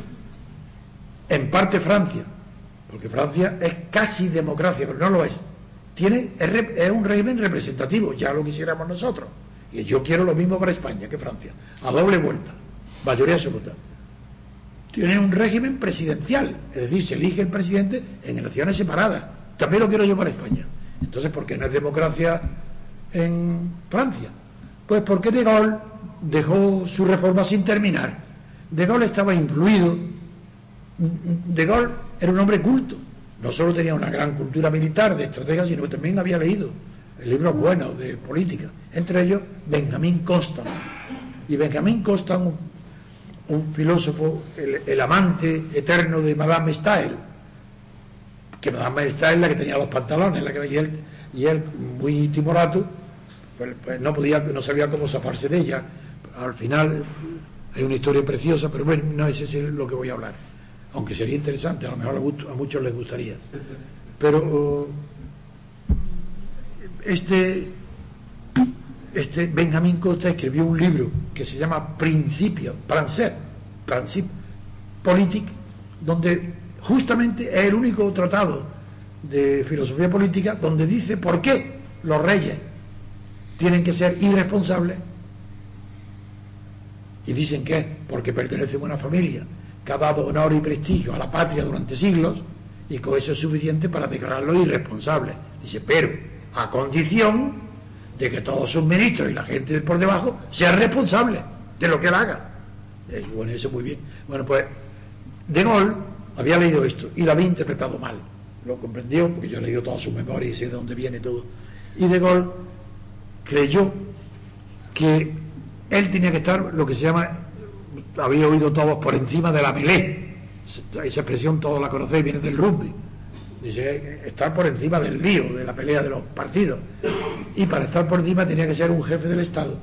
en parte Francia, porque Francia es casi democracia, pero no lo es, tiene es, es un régimen representativo, ya lo quisiéramos nosotros, y yo quiero lo mismo para España que Francia, a doble vuelta, mayoría absoluta. Tiene un régimen presidencial, es decir, se elige el presidente en elecciones separadas. También lo quiero yo para España. Entonces, ¿por qué no es democracia en Francia? Pues porque De Gaulle dejó su reforma sin terminar. De Gaulle estaba influido. De Gaulle era un hombre culto, no solo tenía una gran cultura militar de estrategia, sino que también había leído libros buenos de política, entre ellos Benjamin Constant. Y Benjamin Constant, un, un filósofo, el, el amante eterno de Madame Staël, que Madame Staël es la que tenía los pantalones, la que, y él, y él muy timorato, pues, pues no podía, no sabía cómo zafarse de ella. Al final hay una historia preciosa, pero bueno, no es ese lo que voy a hablar, aunque sería interesante, a lo mejor a muchos les gustaría. Pero este este Benjamin Constant escribió un libro que se llama Principio, Principe, Principe Politique, donde justamente es el único tratado de filosofía política donde dice por qué los reyes tienen que ser irresponsables, y dicen que es porque pertenecen a una familia que ha dado honor y prestigio a la patria durante siglos, y con eso es suficiente para declararlos irresponsables. Dice, pero a condición de que todos sus ministros y la gente por debajo sean responsables de lo que él haga. Eh, bueno, eso muy bien. Bueno, pues De Gaulle había leído esto y lo había interpretado mal. Lo comprendió porque yo he leído todas sus memorias y sé de dónde viene todo. Y De Gaulle creyó que él tenía que estar, lo que se llama, había oído todos, por encima de la melé. Esa expresión todos la conocéis, viene del rugby. Dice, estar por encima del lío, de la pelea de los partidos. Y para estar por encima tenía que ser un jefe del Estado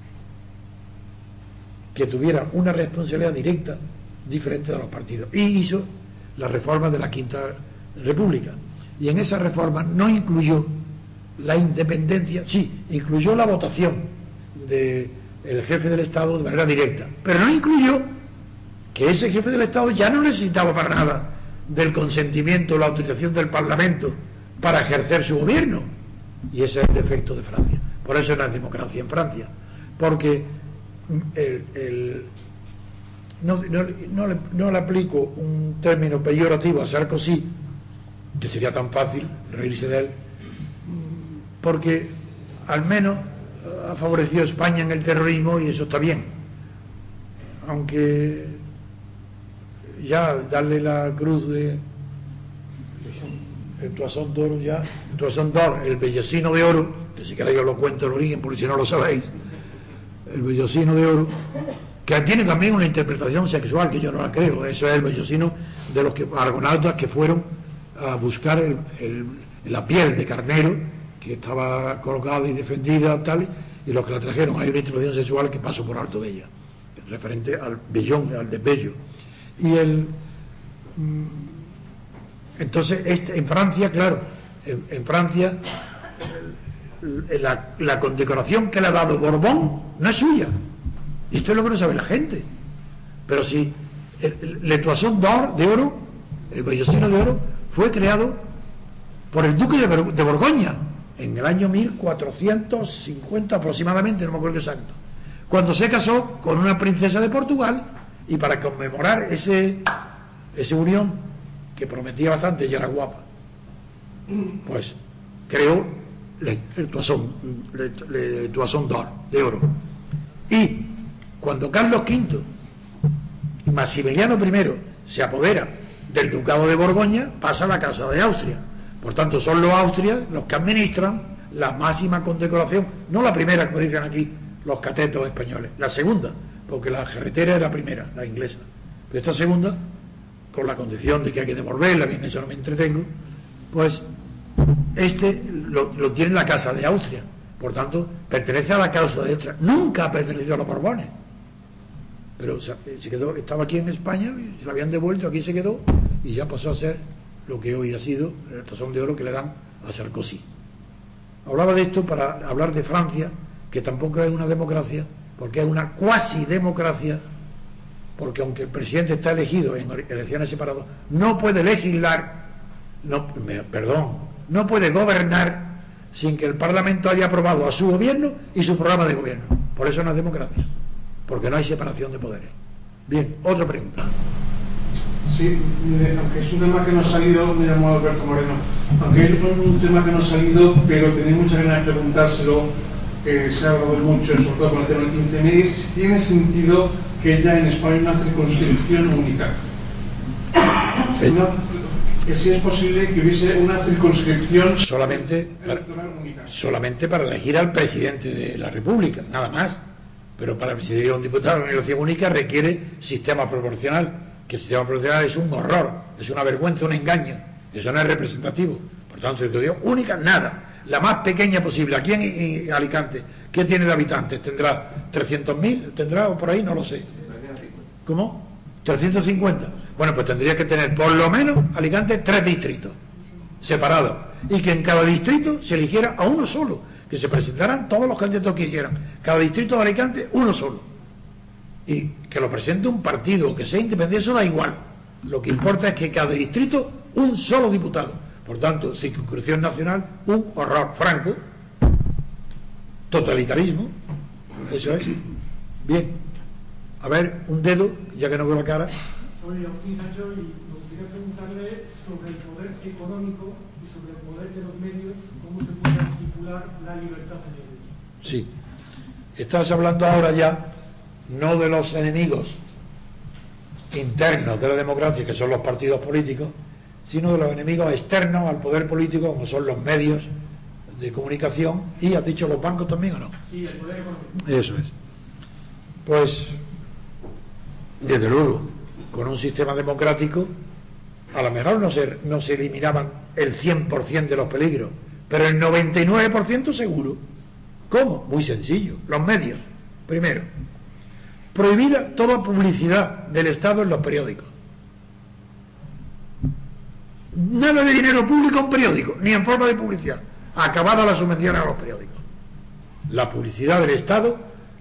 que tuviera una responsabilidad directa diferente de los partidos. Y hizo la reforma de la Quinta República. Y en esa reforma no incluyó la independencia, sí, incluyó la votación de, el jefe del Estado de manera directa, pero no incluyó que ese jefe del Estado ya no necesitaba para nada del consentimiento o la autorización del Parlamento para ejercer su gobierno, y ese es el defecto de Francia. Por eso no es democracia en Francia, porque el, el, no, no, no, le, no le aplico un término peyorativo a Sarkozy, que sería tan fácil reírse de él, porque al menos ha favorecido a España en el terrorismo y eso está bien, aunque ya darle la cruz de el Toisón d'Oro, ya el Toisón d'Or, el Bellocino de Oro, que si queréis os lo cuento el origen porque si no lo sabéis, el Bellocino de Oro, que tiene también una interpretación sexual que yo no la creo. Eso es el Bellocino de los que argonautas que fueron a buscar el, el, la piel de carnero que estaba colocada y defendida tal, y los que la trajeron. Hay una introducción sexual que pasó por alto de ella, referente al bellón, al desbello. Y el entonces este, en Francia, claro, en, en Francia la, la condecoración que le ha dado Borbón no es suya, y esto es lo que no sabe la gente. Pero si el, el, Le Toisón d'Or, de oro, el Bellocino de Oro, fue creado por el duque de, de Borgoña en el año mil cuatrocientos cincuenta aproximadamente, no me acuerdo exacto, cuando se casó con una princesa de Portugal, y para conmemorar ese esa unión que prometía bastante y era guapa, pues creó Le, el Toisón, Le, Le Toisón d'Or, de oro. Y cuando Carlos quinto y Maximiliano primero se apodera del ducado de Borgoña, pasa a la casa de Austria. Por tanto, son los austrias los que administran la máxima condecoración, no la primera, como dicen aquí los catetos españoles, la segunda, porque la carretera era la primera, la inglesa, pero esta segunda, con la condición de que hay que devolverla, bien, eso no me entretengo, pues este lo, lo tiene en la casa de Austria, por tanto pertenece a la causa de Austria, nunca ha pertenecido a los Borbones, pero se, se quedó, estaba aquí en España, se la habían devuelto, aquí se quedó y ya pasó a ser lo que hoy ha sido el Toisón de Oro que le dan a Sarkozy. Hablaba de esto para hablar de Francia, que tampoco es una democracia, porque es una cuasi democracia, porque aunque el presidente está elegido en elecciones separadas, no puede legislar, no, me, perdón, no puede gobernar sin que el Parlamento haya aprobado a su gobierno y su programa de gobierno. Por eso no es democracia, porque no hay separación de poderes. Bien, otra pregunta. Sí, aunque es un tema que no ha salido, me llamo Alberto Moreno, aunque es un tema que no ha salido, pero tenía muchas ganas de preguntárselo, que se ha hablado mucho, sobre todo con el tema del quince eme, si tiene sentido que ya en España hay una circunscripción única. Sí. Una, que si es posible que hubiese una circunscripción solamente para, única. solamente para elegir al presidente de la República, nada más. Pero para presidir a un diputado una elección única requiere sistema proporcional, que el sistema proporcional es un horror, es una vergüenza, un engaño, eso no es representativo. Por tanto, si digo única, nada. La más pequeña posible. Aquí en, en Alicante, ¿qué tiene de habitantes? ¿Tendrá trescientos mil? ¿Tendrá o por ahí? No lo sé. ¿Cómo? ¿trescientos cincuenta? Bueno, pues tendría que tener por lo menos Alicante tres distritos separados, y que en cada distrito se eligiera a uno solo, que se presentaran todos los candidatos que quisieran, cada distrito de Alicante uno solo, y que lo presente un partido, que sea independiente, eso da igual. Lo que importa es que cada distrito un solo diputado. Por tanto, circunscripción nacional, un horror. Franco, totalitarismo, eso es. Bien, a ver, un dedo, ya que no veo la cara. Soy Agustín Sancho y me gustaría preguntarle sobre el poder económico y sobre el poder de los medios, cómo se puede articular la libertad en ellos. Sí, estás hablando ahora ya no de los enemigos internos de la democracia, que son los partidos políticos, sino de los enemigos externos al poder político, como son los medios de comunicación, y has dicho los bancos también, ¿o no? Sí, el poder económico. Eso es. Pues, desde luego, con un sistema democrático, a lo mejor no se, no se eliminaban el cien por ciento de los peligros, pero el noventa y nueve por ciento seguro. ¿Cómo? Muy sencillo. Los medios. Primero, prohibida toda publicidad del Estado en los periódicos. Nada de dinero público en periódicos, ni en forma de publicidad. Acabada la subvención a los periódicos. La publicidad del Estado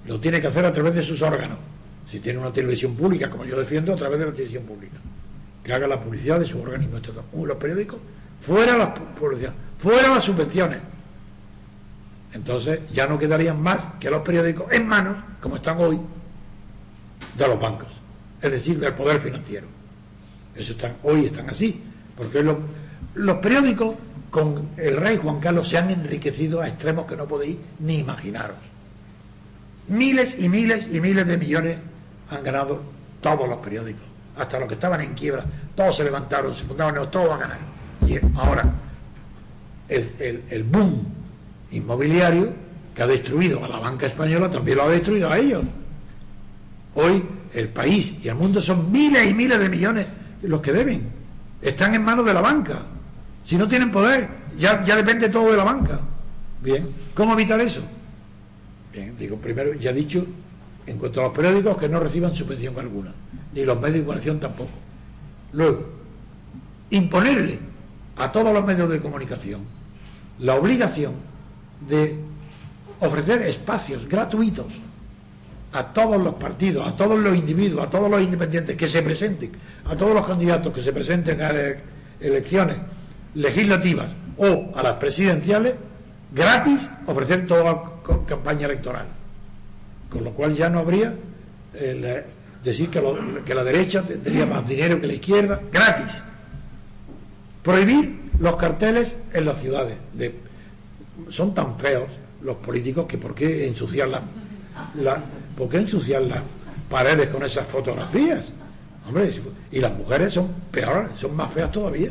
lo tiene que hacer a través de sus órganos. Si tiene una televisión pública, como yo defiendo, a través de la televisión pública, que haga la publicidad de su organismo estatal. Uh, los periódicos, fuera las publicidades, fuera las subvenciones. Entonces ya no quedarían más que los periódicos en manos, como están hoy, de los bancos, es decir, del poder financiero. Eso están, hoy están así, porque los, los periódicos con el rey Juan Carlos se han enriquecido a extremos que no podéis ni imaginaros. Miles y miles y miles de millones han ganado todos los periódicos, hasta los que estaban en quiebra, todos se levantaron, se fundaron, todos a ganar. Y ahora el, el, el boom inmobiliario que ha destruido a la banca española también lo ha destruido a ellos. Hoy el país y el mundo son miles y miles de millones los que deben, están en manos de la banca. Si no tienen poder, ya, ya depende todo de la banca. Bien, ¿cómo evitar eso? Bien, digo, primero, ya he dicho, en cuanto a los periódicos, que no reciban subvención alguna, ni los medios de comunicación tampoco. Luego, imponerle a todos los medios de comunicación la obligación de ofrecer espacios gratuitos a todos los partidos, a todos los individuos, a todos los independientes que se presenten, a todos los candidatos que se presenten a elecciones legislativas o a las presidenciales, gratis, ofrecer toda la campaña electoral. Con lo cual ya no habría eh, decir que, lo, que la derecha tendría más dinero que la izquierda, gratis. Prohibir los carteles en las ciudades. De, son tan feos los políticos que ¿por qué ensuciar la, la, ¿por qué ensuciar las paredes con esas fotografías? Hombre, y las mujeres son peores, son más feas todavía.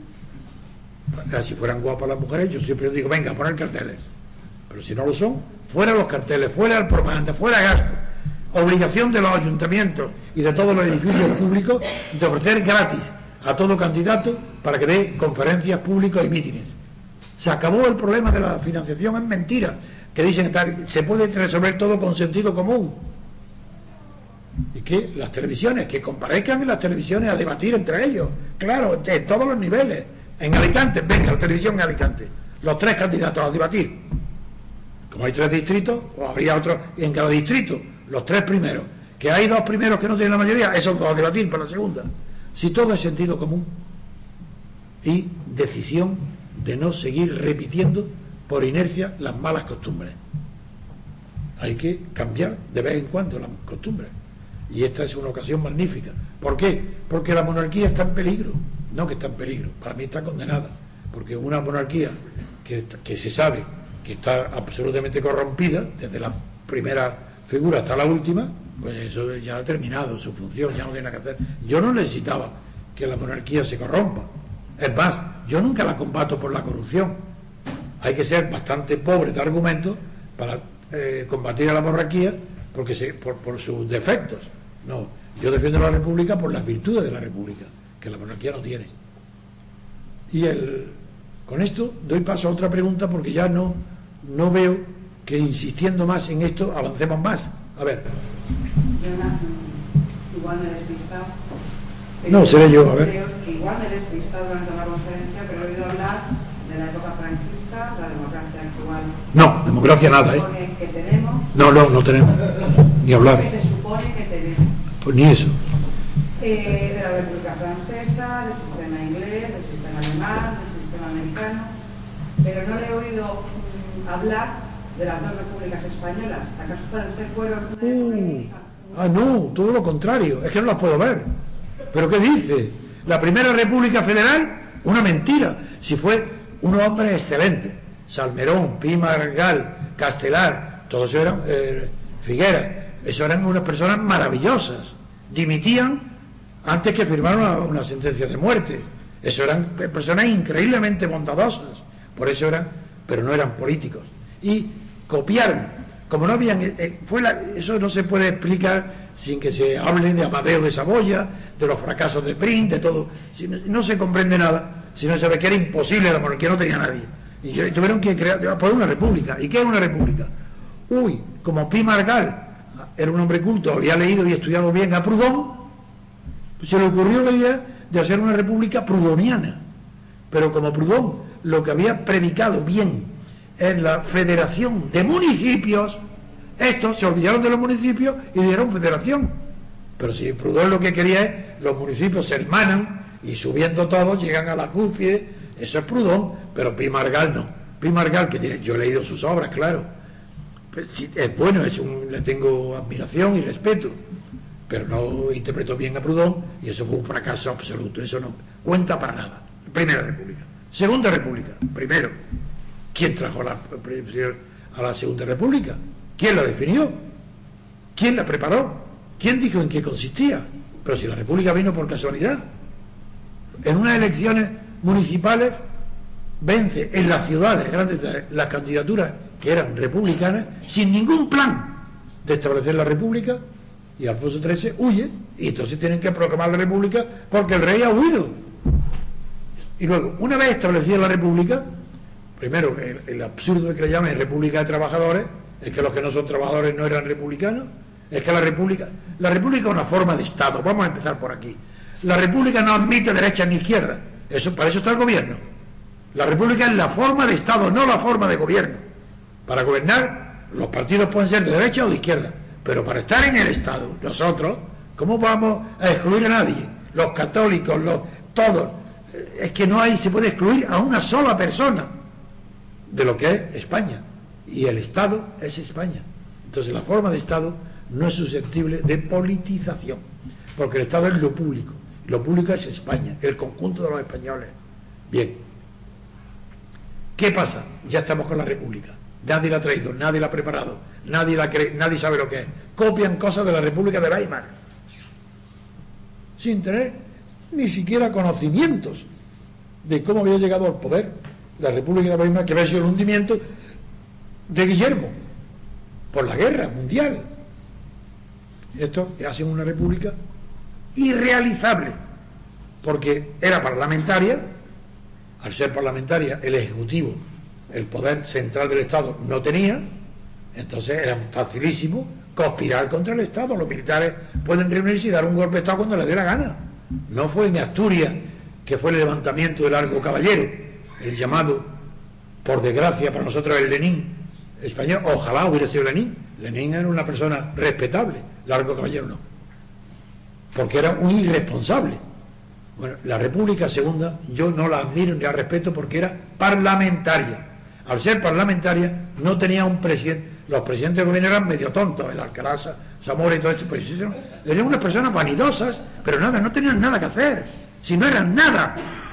Si fueran guapas las mujeres, yo siempre digo, venga, a poner carteles. Pero si no lo son, fuera los carteles, fuera el propaganda, fuera gasto. Obligación de los ayuntamientos y de todos los edificios públicos de ofrecer gratis a todo candidato para que dé conferencias públicas y mítines. Se acabó el problema de la financiación, es mentira, que dicen que se puede resolver todo con sentido común. Y que las televisiones, que comparezcan en las televisiones a debatir entre ellos, claro, en todos los niveles. En Alicante, venga, la televisión en Alicante, los tres candidatos a debatir. Como hay tres distritos, o habría otros, y en cada distrito, los tres primeros, que hay dos primeros que no tienen la mayoría, esos dos a debatir para la segunda. Si todo es sentido común y decisión de no seguir repitiendo por inercia las malas costumbres. Hay que cambiar de vez en cuando las costumbres. Y esta es una ocasión magnífica. ¿Por qué? Porque la monarquía está en peligro. No que está en peligro, para mí está condenada. Porque una monarquía que, que se sabe que está absolutamente corrompida, desde la primera figura hasta la última, pues eso ya ha terminado su función, ya no tiene nada que hacer. Yo no necesitaba que la monarquía se corrompa. Es más, yo nunca la combato por la corrupción. Hay que ser bastante pobre de argumentos para eh, combatir a la monarquía porque se, por, por sus defectos. No, yo defiendo la república por las virtudes de la república, que la monarquía no tiene. Y el, con esto doy paso a otra pregunta porque ya no, no veo que insistiendo más en esto avancemos más. A ver. Igual me he despistado. No, seré yo, a ver. Creo que igual me he despistado durante la conferencia, pero he oído hablar de la época franquista, la democracia actual. No, democracia nada, ¿eh? Que tenemos, no, no, no tenemos. Ni hablar. Que se supone que tenemos. Pues ni eso. Eh, de la República Francesa, del sistema inglés, del sistema alemán, del sistema americano, pero no le he oído mm, hablar de las dos repúblicas españolas. ¿Acaso parece fueron una uh, Ah, no, todo lo contrario, es que no las puedo ver. ¿Pero qué dice? La primera república federal, una mentira. Si fue unos hombres excelentes, Salmerón, Pi Margall, Castelar, todos eran eh, Figueras, eso eran unas personas maravillosas. Dimitían antes que firmaron una, una sentencia de muerte. Eso eran personas increíblemente bondadosas. Por eso eran, pero no eran políticos. Y copiaron, como no habían, eh, fue la, eso no se puede explicar sin que se hable de Amadeo de Saboya, de los fracasos de Prim, de todo. Si no, no se comprende nada, si no se ve que era imposible, la monarquía no tenía nadie. Y tuvieron que crear, por una república. ¿Y qué es una república? Uy, como Pi Margall era un hombre culto, había leído y estudiado bien a Proudhon, se le ocurrió la idea de hacer una república proudhoniana. Pero como Proudhon lo que había predicado bien en la federación de municipios, Estos se olvidaron de los municipios y dieron federación. Pero si Proudhon lo que quería es los municipios se hermanan y subiendo todos llegan a la cúspide, eso es Proudhon, pero Pi Margall no. Pi Margall, que tiene, yo he leído sus obras, claro, es bueno, es un, le tengo admiración y respeto, pero no interpretó bien a Proudhon y eso fue un fracaso absoluto, eso no cuenta para nada. Primera República. Segunda República. Primero, ¿quién trajo a la, a la Segunda República? ¿Quién la definió? ¿Quién la preparó? ¿Quién dijo en qué consistía? Pero si la República vino por casualidad. En unas elecciones municipales vence en las ciudades grandes las candidaturas que eran republicanas sin ningún plan de establecer la República, y Alfonso trece huye y entonces tienen que proclamar la República porque el rey ha huido. Y luego, una vez establecida la República, primero el, el absurdo que le llaman República de Trabajadores es que los que no son trabajadores no eran republicanos. Es que la República la República es una forma de Estado. Vamos a empezar por aquí. La República no admite derecha ni izquierda. Eso, para eso está el gobierno. La República es la forma de Estado, no la forma de gobierno. Para gobernar, los partidos pueden ser de derecha o de izquierda, pero para estar en el Estado, nosotros, ¿cómo vamos a excluir a nadie? Los católicos, los todos. Es que no hay, se puede excluir a una sola persona de lo que es España. Y el Estado es España. Entonces la forma de Estado no es susceptible de politización, porque el Estado es lo público. Lo público es España, el conjunto de los españoles. Bien. ¿Qué pasa? Ya estamos con la República. Nadie la ha traído, nadie la ha preparado, nadie la cree, nadie sabe lo que es. Copian cosas de la República de Weimar, sin tener ni siquiera conocimientos de cómo había llegado al poder la República de Weimar, que había sido el hundimiento de Guillermo por la guerra mundial. Esto que hace una república irrealizable, porque era parlamentaria. Al ser parlamentaria, el Ejecutivo, el poder central del Estado, no tenía, entonces era facilísimo conspirar contra el Estado. Los militares pueden reunirse y dar un golpe de Estado cuando les dé la gana. No fue en Asturias que fue el levantamiento del Largo Caballero, el llamado, por desgracia para nosotros, el Lenin español. Ojalá hubiera sido Lenin. Lenin era una persona respetable, Largo Caballero no, porque era un irresponsable. Bueno, la República Segunda yo no la admiro ni la respeto porque era parlamentaria. Al ser parlamentaria no tenía un presidente. Los presidentes del gobierno eran medio tontos, el Alcalá, Zamora y todo esto, pues eran unas personas vanidosas, pero nada, no tenían nada que hacer, si no eran nada.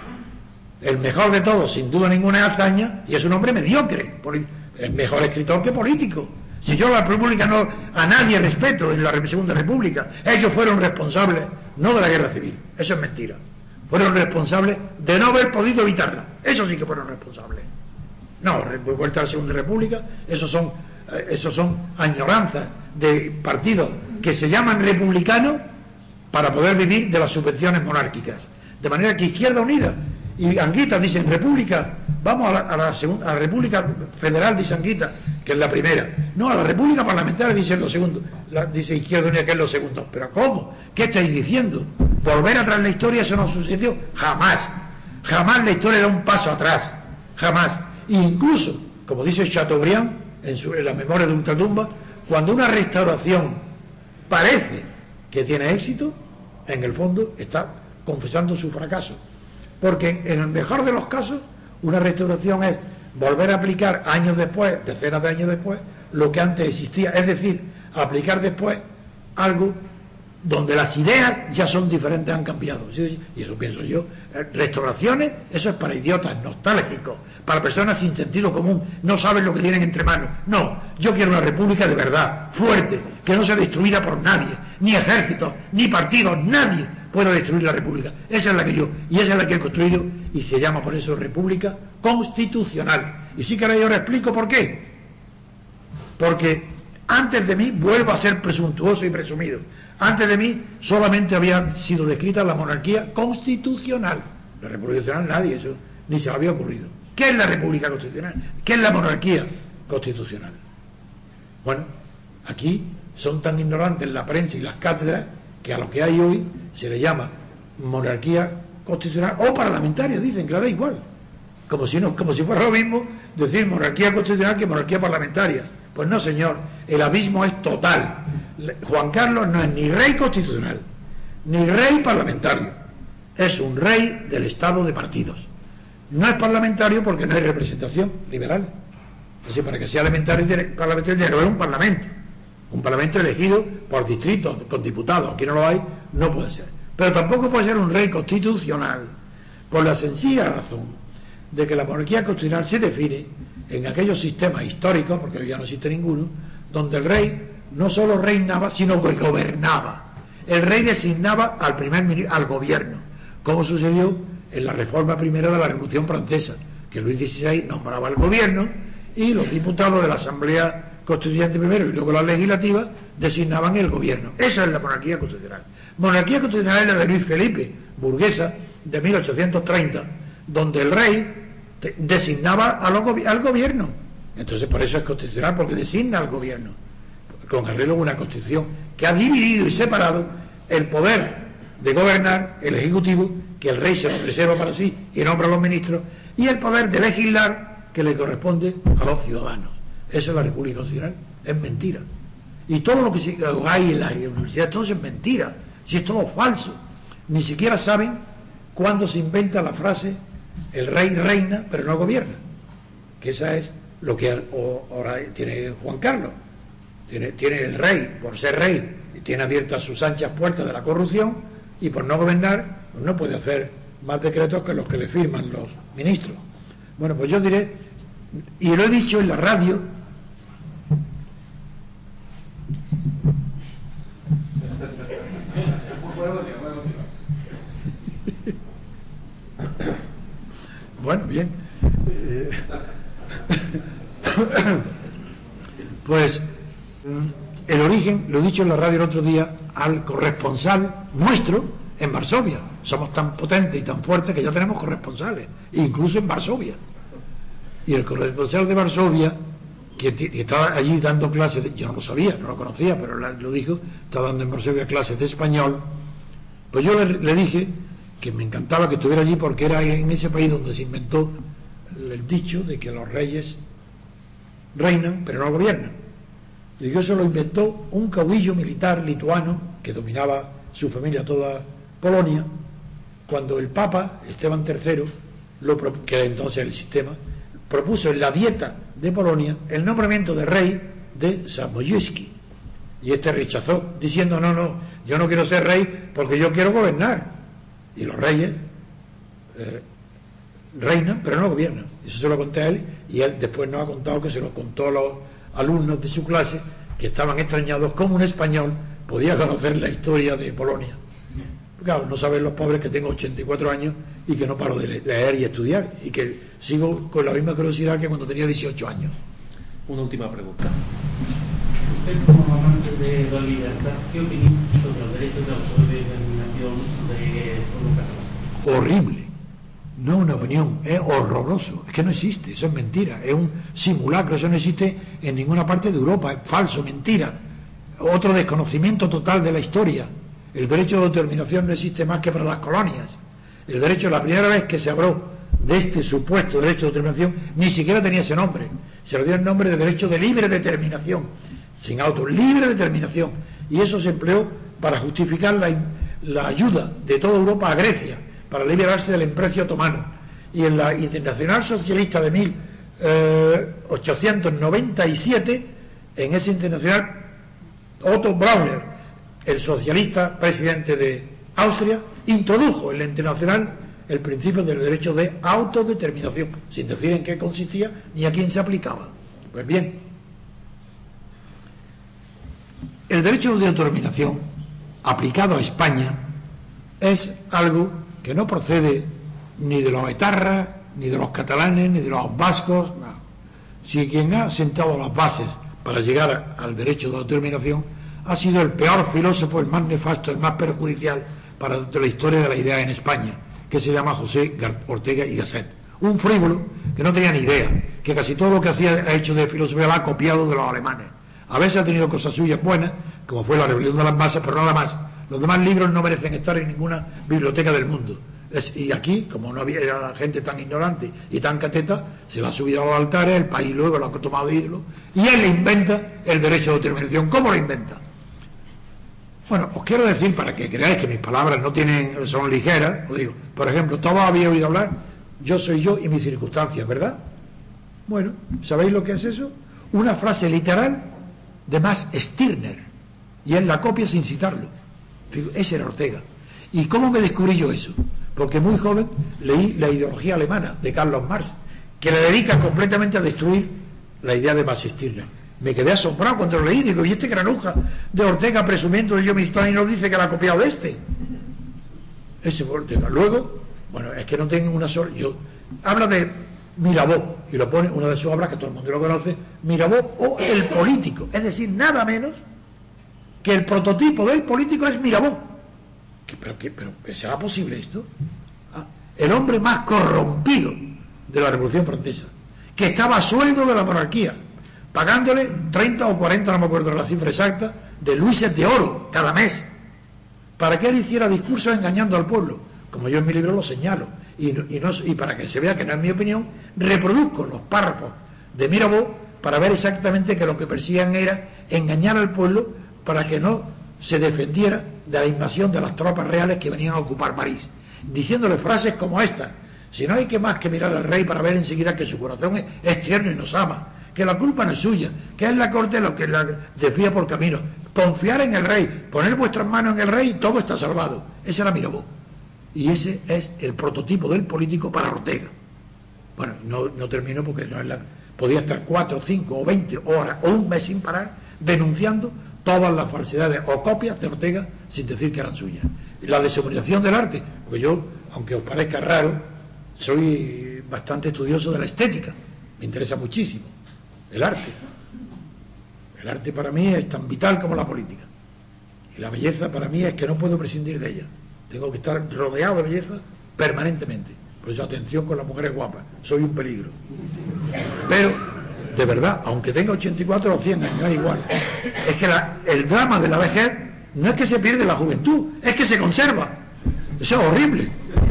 El mejor de todos, sin duda ninguna, es Azaña, y es un hombre mediocre, el mejor escritor que político. Si yo la República no, a nadie respeto en la Segunda República, ellos fueron responsables no de la guerra civil, eso es mentira. Fueron responsables de no haber podido evitarla. Eso sí que fueron responsables. No, vuelta a la Segunda República, esos son, esos son añoranzas de partidos que se llaman republicanos para poder vivir de las subvenciones monárquicas. De manera que Izquierda Unida y Anguita dicen República, vamos a la, a la, segunda, a la República Federal, dice Anguita, que es la primera. No, a la República Parlamentaria dicen lo segundo, la, dice Izquierda Unida que es lo segundo. ¿Pero cómo? ¿Qué estáis diciendo? ¿Volver atrás en la historia? Eso no sucedió jamás. Jamás la historia da un paso atrás. Jamás. E incluso, como dice Chateaubriand en, su, en la memoria de Ultratumba, cuando una restauración parece que tiene éxito, en el fondo está confesando su fracaso. Porque en el mejor de los casos, una restauración es volver a aplicar años después, decenas de años después, lo que antes existía. Es decir, aplicar después algo donde las ideas ya son diferentes, han cambiado. Y eso pienso yo. Restauraciones, eso es para idiotas, nostálgicos, para personas sin sentido común, no saben lo que tienen entre manos. No, yo quiero una república de verdad, fuerte, que no sea destruida por nadie, ni ejércitos, ni partidos, nadie pueda destruir la república. Esa es la que yo, y esa es la que he construido, y se llama por eso república constitucional. Y sí que ahora yo ahora explico por qué. Porque antes de mí, vuelvo a ser presuntuoso y presumido, antes de mí solamente había sido descrita la monarquía constitucional. La república constitucional nadie, eso ni se le había ocurrido. ¿Qué es la república constitucional? ¿Qué es la monarquía constitucional? Bueno, aquí son tan ignorantes la prensa y las cátedras que a lo que hay hoy se le llama monarquía constitucional o parlamentaria, dicen que la da igual, como si no, como si fuera lo mismo decir monarquía constitucional que monarquía parlamentaria. Pues no, señor, El abismo es total. Juan Carlos no es ni rey constitucional, ni rey parlamentario. Es un rey del Estado de partidos. No es parlamentario porque no hay representación liberal. Es decir, para que sea parlamentario tiene, parlamentario tiene que haber un parlamento. Un parlamento elegido por distritos, con diputados. Aquí no lo hay, no puede ser. Pero tampoco puede ser un rey constitucional, por la sencilla razón de que la monarquía constitucional se define en aquellos sistemas históricos, porque hoy ya no existe ninguno, donde el rey no solo reinaba, sino que gobernaba. El rey designaba al primer ministro, al gobierno, como sucedió en la reforma primera de la Revolución Francesa, que Luis dieciséis nombraba al gobierno y los diputados de la Asamblea Constituyente primero y luego la legislativa designaban el gobierno. Esa es la monarquía constitucional. Monarquía constitucional es la de Luis Felipe, burguesa, de mil ochocientos treinta, donde el rey designaba a lo, al gobierno. Entonces por eso es constitucional, porque designa al gobierno, con arreglo a una constitución que ha dividido y separado el poder de gobernar, el ejecutivo, que el rey se lo reserva para sí y nombra a los ministros, y el poder de legislar, que le corresponde a los ciudadanos. Eso es la República Constitucional. Es mentira. Y todo lo que hay en las universidades, todo eso es mentira. Si es todo falso. Ni siquiera saben cuándo se inventa la frase el rey reina pero no gobierna, que esa es lo que ahora tiene Juan Carlos. Tiene, tiene el rey, por ser rey, y tiene abiertas sus anchas puertas de la corrupción, y por no gobernar pues no puede hacer más decretos que los que le firman los ministros. Bueno, pues yo diré, y lo he dicho en la radio, bueno, bien, eh, pues el origen, lo he dicho en la radio el otro día, al corresponsal nuestro en Varsovia. Somos tan potentes y tan fuertes que ya tenemos corresponsales, incluso en Varsovia. Y el corresponsal de Varsovia, que, que estaba allí dando clases, de, yo no lo sabía, no lo conocía, pero la, lo dijo, estaba dando en Varsovia clases de español. Pues yo le, le dije que me encantaba que estuviera allí, porque era en ese país donde se inventó el dicho de que los reyes reinan pero no gobiernan. Y digo, eso lo inventó un caudillo militar lituano que dominaba su familia toda Polonia, cuando el Papa Esteban tercero, lo, que era entonces el sistema, propuso en la dieta de Polonia el nombramiento de rey de Zamoyski, y este rechazó diciendo no, no, yo no quiero ser rey porque yo quiero gobernar. Y los reyes eh, reinan pero no gobiernan. Eso se lo conté a él, y él después nos ha contado que se lo contó a los alumnos de su clase, que estaban extrañados cómo un español podía conocer la historia de Polonia. Claro, no saben los pobres que tengo ochenta y cuatro años y que no paro de leer y estudiar, y que sigo con la misma curiosidad que cuando tenía dieciocho años. Una última pregunta. Usted, como amante de la libertad, ¿qué opinión sobre los derechos de autodeterminación de pueblo catalán? Horrible. No es una opinión, es horroroso. Es que no existe, eso es mentira, es un simulacro, eso no existe en ninguna parte de Europa, es falso, mentira. Otro desconocimiento total de la historia. El derecho de autodeterminación no existe más que para las colonias. El derecho, la primera vez que se habló de este supuesto derecho de determinación, ni siquiera tenía ese nombre. Se le dio el nombre de derecho de libre determinación, sin auto, libre determinación. Y eso se empleó para justificar la, la ayuda de toda Europa a Grecia, para liberarse del emperio otomano. Y en la Internacional Socialista de mil ochocientos noventa y siete, en esa internacional, Otto Brauner, el socialista presidente de Austria, introdujo en la internacional el principio del derecho de autodeterminación, sin decir en qué consistía ni a quién se aplicaba. Pues bien, el derecho de autodeterminación aplicado a España es algo que no procede ni de los etarras, ni de los catalanes, ni de los vascos. No. Si quien ha sentado las bases para llegar al derecho de autodeterminación ha sido el peor filósofo, el más nefasto, el más perjudicial para la historia de la idea en España, que se llama José Ortega y Gasset. Un frívolo que no tenía ni idea, que casi todo lo que hacía ha hecho de filosofía lo ha copiado de los alemanes. A veces ha tenido cosas suyas buenas, como fue la rebelión de las masas, pero nada más. Los demás libros no merecen estar en ninguna biblioteca del mundo. Es, y aquí, como no había era la gente tan ignorante y tan cateta, se la ha subido a los altares, el país luego lo ha tomado de ídolo, y él le inventa el derecho de autodeterminación. ¿Cómo lo inventa? Bueno, os quiero decir, para que creáis que mis palabras no tienen, son ligeras, os digo, por ejemplo, todos habéis oído hablar, yo soy yo y mis circunstancias, ¿verdad? Bueno, ¿sabéis lo que es eso? Una frase literal de Max Stirner, y él la copia sin citarlo. Ese era Ortega. ¿Y cómo me descubrí yo eso? Porque muy joven leí La ideología alemana de Carlos Marx, que le dedica completamente a destruir la idea de Max Stirner. Me quedé asombrado cuando lo leí, digo, ¿y este granuja de Ortega presumiendo de yo mi historia y nos dice que la ha copiado de este? Ese fue Ortega. Luego, bueno, es que no tengo una sola... Yo, habla de Mirabeau, y lo pone una de sus obras que todo el mundo lo conoce, Mirabeau o el político, es decir, nada menos que el prototipo del político es Mirabeau. ¿Pero, qué, pero ¿será posible esto? Ah, el hombre más corrompido de la Revolución Francesa, que estaba a sueldo de la monarquía, pagándole treinta o cuarenta, no me acuerdo la cifra exacta, de luises de oro cada mes, para que él hiciera discursos engañando al pueblo, como yo en mi libro lo señalo, y, y, no, y para que se vea que no es mi opinión, reproduzco los párrafos de Mirabeau para ver exactamente que lo que perseguían era engañar al pueblo para que no se defendiera de la invasión de las tropas reales que venían a ocupar París, diciéndole frases como esta: si no hay que más que mirar al rey para ver enseguida que su corazón es, es tierno y nos ama, que la culpa no es suya, que es la corte lo que la desvía por camino, confiar en el rey, poner vuestras manos en el rey y todo está salvado. Ese era Mirabeau, y ese es el prototipo del político para Ortega. Bueno, no, no termino porque no es la... podía estar cuatro, cinco o veinte horas o un mes sin parar denunciando todas las falsedades o copias de Ortega sin decir que eran suyas. Y la deshumanización del arte, porque yo, aunque os parezca raro, soy bastante estudioso de la estética, me interesa muchísimo el arte. El arte para mí es tan vital como la política, y la belleza para mí es que no puedo prescindir de ella, tengo que estar rodeado de belleza permanentemente. Por eso atención con las mujeres guapas, soy un peligro. Pero de verdad, aunque tenga ochenta y cuatro o cien años, es igual. Es que la, el drama de la vejez no es que se pierde la juventud, es que se conserva. Eso es horrible.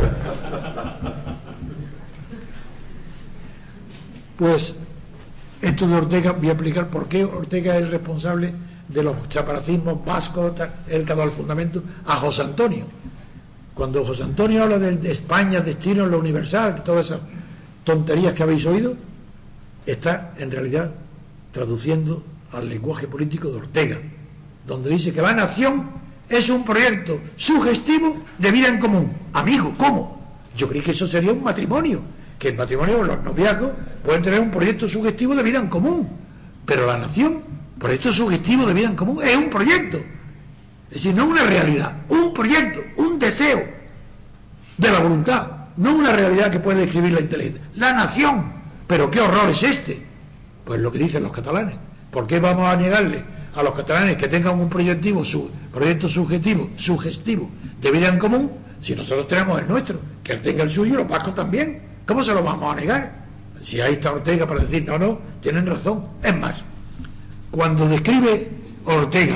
Pues esto de Ortega, voy a explicar por qué Ortega es el responsable de los separatismos vascos, el que ha dado el fundamento a José Antonio. Cuando José Antonio habla de España, destino, lo universal, todas esas tonterías que habéis oído, está en realidad traduciendo al lenguaje político de Ortega, donde dice que la nación es un proyecto sugestivo de vida en común. Amigo, ¿cómo? Yo creí que eso sería un matrimonio, que el matrimonio o los noviazgos pueden tener un proyecto sugestivo de vida en común, pero la nación, proyecto sugestivo de vida en común, es un proyecto, es decir, no una realidad, un proyecto, un deseo de la voluntad, no una realidad que puede describir la inteligencia. La nación. Pero qué horror es este. Pues lo que dicen los catalanes. ¿Por qué vamos a negarle a los catalanes que tengan un proyectivo, su, proyecto subjetivo, sugestivo de vida en común, si nosotros tenemos el nuestro, que él tenga el suyo y los vascos también? ¿Cómo se lo vamos a negar? Si ahí está Ortega para decir, no, no, tienen razón. Es más, cuando describe Ortega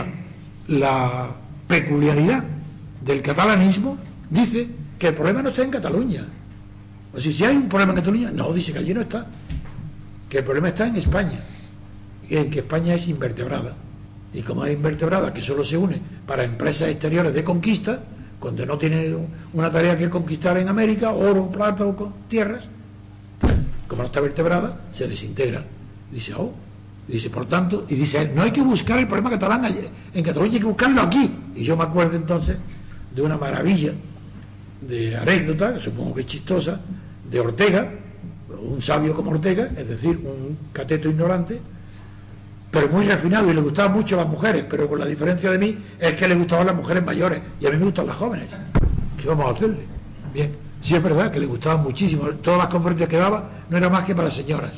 la peculiaridad del catalanismo, dice que el problema no está en Cataluña. O sea, si hay un problema en Cataluña, no, dice que allí no está, que el problema está en España, y en que España es invertebrada, y como es invertebrada, que solo se une para empresas exteriores de conquista, cuando no tiene una tarea que conquistar en América, oro, plata o con tierras, pues, como no está vertebrada, se desintegra. Dice, oh, dice, por tanto, y dice él, no hay que buscar el problema catalán en Cataluña, hay que buscarlo aquí. Y yo me acuerdo entonces de una maravilla de anécdota, que supongo que es chistosa, de Ortega, un sabio como Ortega, es decir, un cateto ignorante, pero muy refinado, y le gustaban mucho las mujeres, pero con la diferencia de mí es que le gustaban las mujeres mayores y a mí me gustan las jóvenes. ¿Qué vamos a hacerle? Bien, sí es verdad que le gustaban muchísimo, todas las conferencias que daba no era más que para señoras.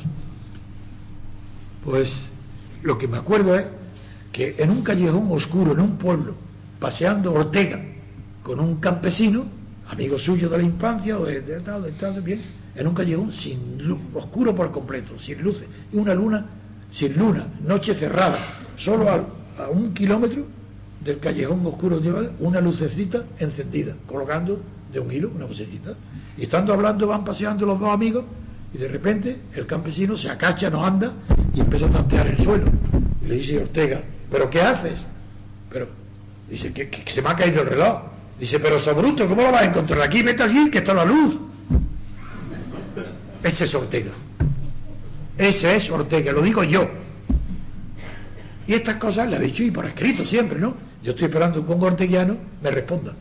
Pues lo que me acuerdo es que en un callejón oscuro, en un pueblo, paseando Ortega con un campesino, amigo suyo de la infancia o de, de, de, de, de bien, en un callejón sin luz, oscuro por completo, sin luces, y una luna, sin luna, noche cerrada, solo a, a un kilómetro del callejón oscuro lleva una lucecita encendida, colocando de un hilo una lucecita. Y estando hablando van paseando los dos amigos y de repente el campesino se acacha, no anda y empieza a tantear el suelo. Y le dice Ortega, ¿pero qué haces? Pero dice que, que, que se me ha caído el reloj. Dice, pero Sobruto, ¿cómo lo vas a encontrar aquí? Vete allí, que está la luz. Ese es Ortega. Ese es Ortega, lo digo yo. Y estas cosas las he dicho y por escrito siempre, ¿no? Yo estoy esperando que un orteguiano me responda.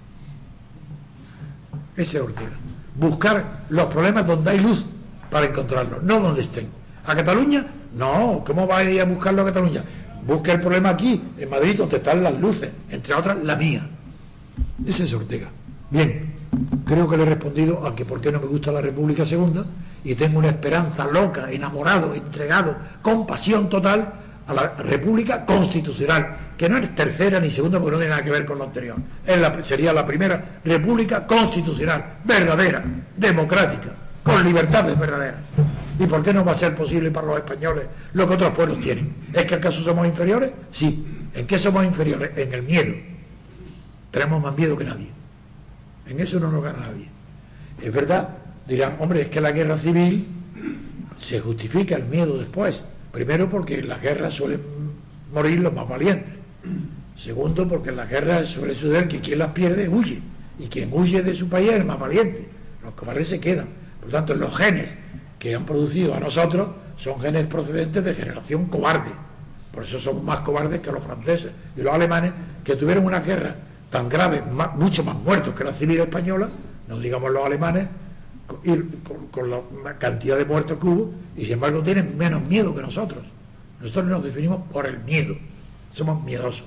Ese es Ortega. Buscar los problemas donde hay luz para encontrarlos, no donde estén. ¿A Cataluña? No, ¿cómo va a ir a buscarlo a Cataluña? Busca el problema aquí, en Madrid, donde están las luces, entre otras la mía. Ese es Ortega. Bien, creo que le he respondido a que por qué no me gusta la República Segunda y tengo una esperanza loca, enamorado, entregado, con pasión total a la República Constitucional, que no es tercera ni segunda porque no tiene nada que ver con lo anterior. Es la, sería la primera República Constitucional, verdadera, democrática, con libertades verdaderas. ¿Y por qué no va a ser posible para los españoles lo que otros pueblos tienen? ¿Es que acaso somos inferiores? Sí. ¿En qué somos inferiores? En el miedo. Tenemos más miedo que nadie. En eso no nos gana nadie. Es verdad, dirán, hombre, es que la guerra civil se justifica el miedo después. Primero porque en las guerras suelen morir los más valientes. Segundo porque en las guerras suele suceder que quien las pierde huye. Y quien huye de su país es el más valiente. Los cobardes se quedan. Por lo tanto, los genes que han producido a nosotros son genes procedentes de generación cobarde. Por eso somos más cobardes que los franceses y los alemanes, que tuvieron una guerra tan grave, más, mucho más muertos que la civil española, no digamos los alemanes, y con, con la cantidad de muertos que hubo, y sin embargo tienen menos miedo que nosotros. Nosotros nos definimos por el miedo, somos miedosos.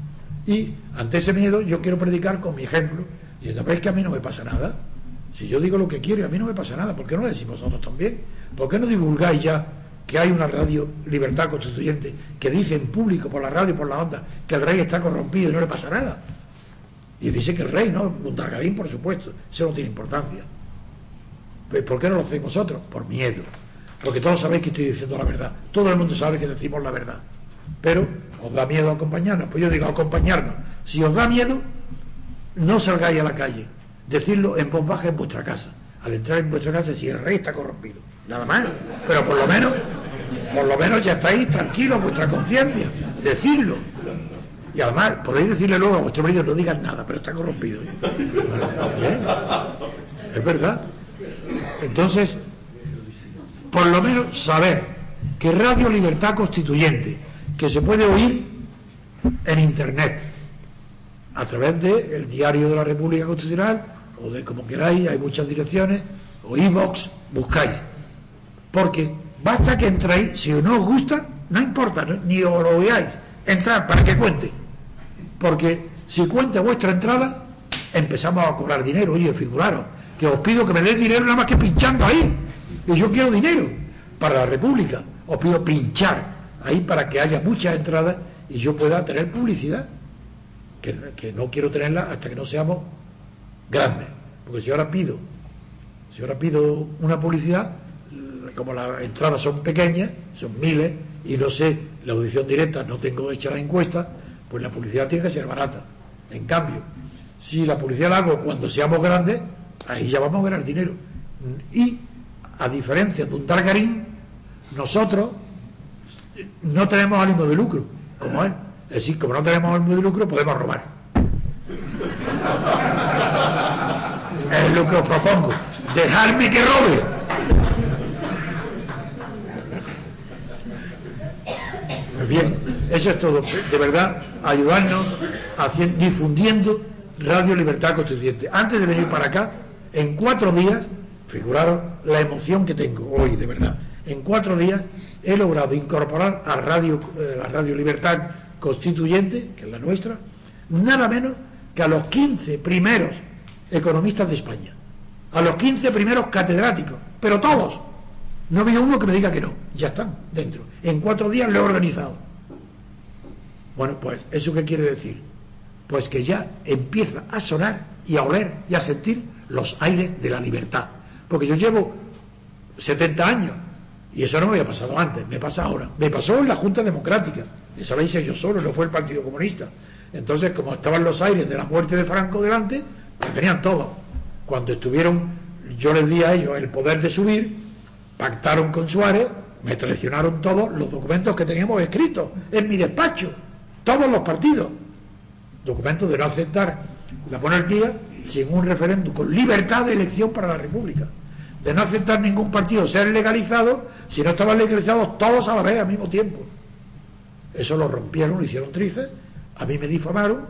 Y ante ese miedo yo quiero predicar con mi ejemplo, diciendo, ¿veis que a mí no me pasa nada? Si yo digo lo que quiero y a mí no me pasa nada, ¿por qué no lo decimos vosotros también? ¿Por qué no divulgáis ya que hay una radio Libertad Constituyente que dice en público, por la radio y por la onda, que el rey está corrompido y no le pasa nada? Y dice que el rey, ¿no? Montargarín, por supuesto, eso no tiene importancia. Pues ¿por qué no lo hacéis vosotros? Por miedo. Porque todos sabéis que estoy diciendo la verdad. Todo el mundo sabe que decimos la verdad. Pero os da miedo acompañarnos. Pues yo digo, acompañarnos. Si os da miedo, no salgáis a la calle. Decidlo en voz baja en vuestra casa. Al entrar en vuestra casa, si el rey está corrompido. Nada más. Pero por lo menos, por lo menos ya estáis tranquilos en vuestra conciencia. Decidlo. Y además podéis decirle luego a vuestro marido, no digan nada, pero está corrompido. ¿Eh? Es verdad. Entonces, por lo menos saber que Radio Libertad Constituyente, que se puede oír en internet, a través del Diario de la República Constitucional, o de como queráis, hay muchas direcciones, o iVox, buscáis. Porque basta que entréis, si no os gusta, no importa, ¿no? Ni os lo veáis, entrad para que cuente. Porque si cuenta vuestra entrada, empezamos a cobrar dinero. Oye, figuraros, que os pido que me deis dinero nada más que pinchando ahí. Y yo quiero dinero para la República. Os pido pinchar ahí para que haya muchas entradas y yo pueda tener publicidad. Que, que no quiero tenerla hasta que no seamos grandes. Porque si ahora pido, si ahora pido una publicidad, como las entradas son pequeñas, son miles, y no sé, la audición directa no tengo hecha la encuesta, pues la publicidad tiene que ser barata. En cambio, si la publicidad la hago cuando seamos grandes, ahí ya vamos a ganar dinero. Y a diferencia de un Targarín, nosotros no tenemos ánimo de lucro, como él. Es decir, como no tenemos ánimo de lucro, podemos robar. Es lo que os propongo. Dejadme que robe. Pues bien, eso es todo. De verdad, ayudarnos haciendo, difundiendo Radio Libertad Constituyente. Antes de venir para acá, en cuatro días, figuraros la emoción que tengo hoy, de verdad. En cuatro días he logrado incorporar a Radio, eh, la Radio Libertad Constituyente, que es la nuestra, nada menos que a los quince primeros economistas de España, a los quince primeros catedráticos, pero todos. No ha habido uno que me diga que no, ya están dentro. En cuatro días lo he organizado. Bueno, pues, ¿eso qué quiere decir? Pues que ya empieza a sonar y a oler y a sentir los aires de la libertad. Porque yo llevo setenta años y eso no me había pasado antes, me pasa ahora. Me pasó en la Junta Democrática, esa la hice yo solo, no fue el Partido Comunista. Entonces, como estaban los aires de la muerte de Franco delante, pues tenían todo. Cuando estuvieron, yo les di a ellos el poder de subir, pactaron con Suárez, me traicionaron todos los documentos que teníamos escritos en mi despacho, todos los partidos, documentos de no aceptar la monarquía sin un referéndum con libertad de elección para la República, de no aceptar ningún partido ser legalizado si no estaban legalizados todos a la vez al mismo tiempo. Eso lo rompieron, lo hicieron trizas, a mí me difamaron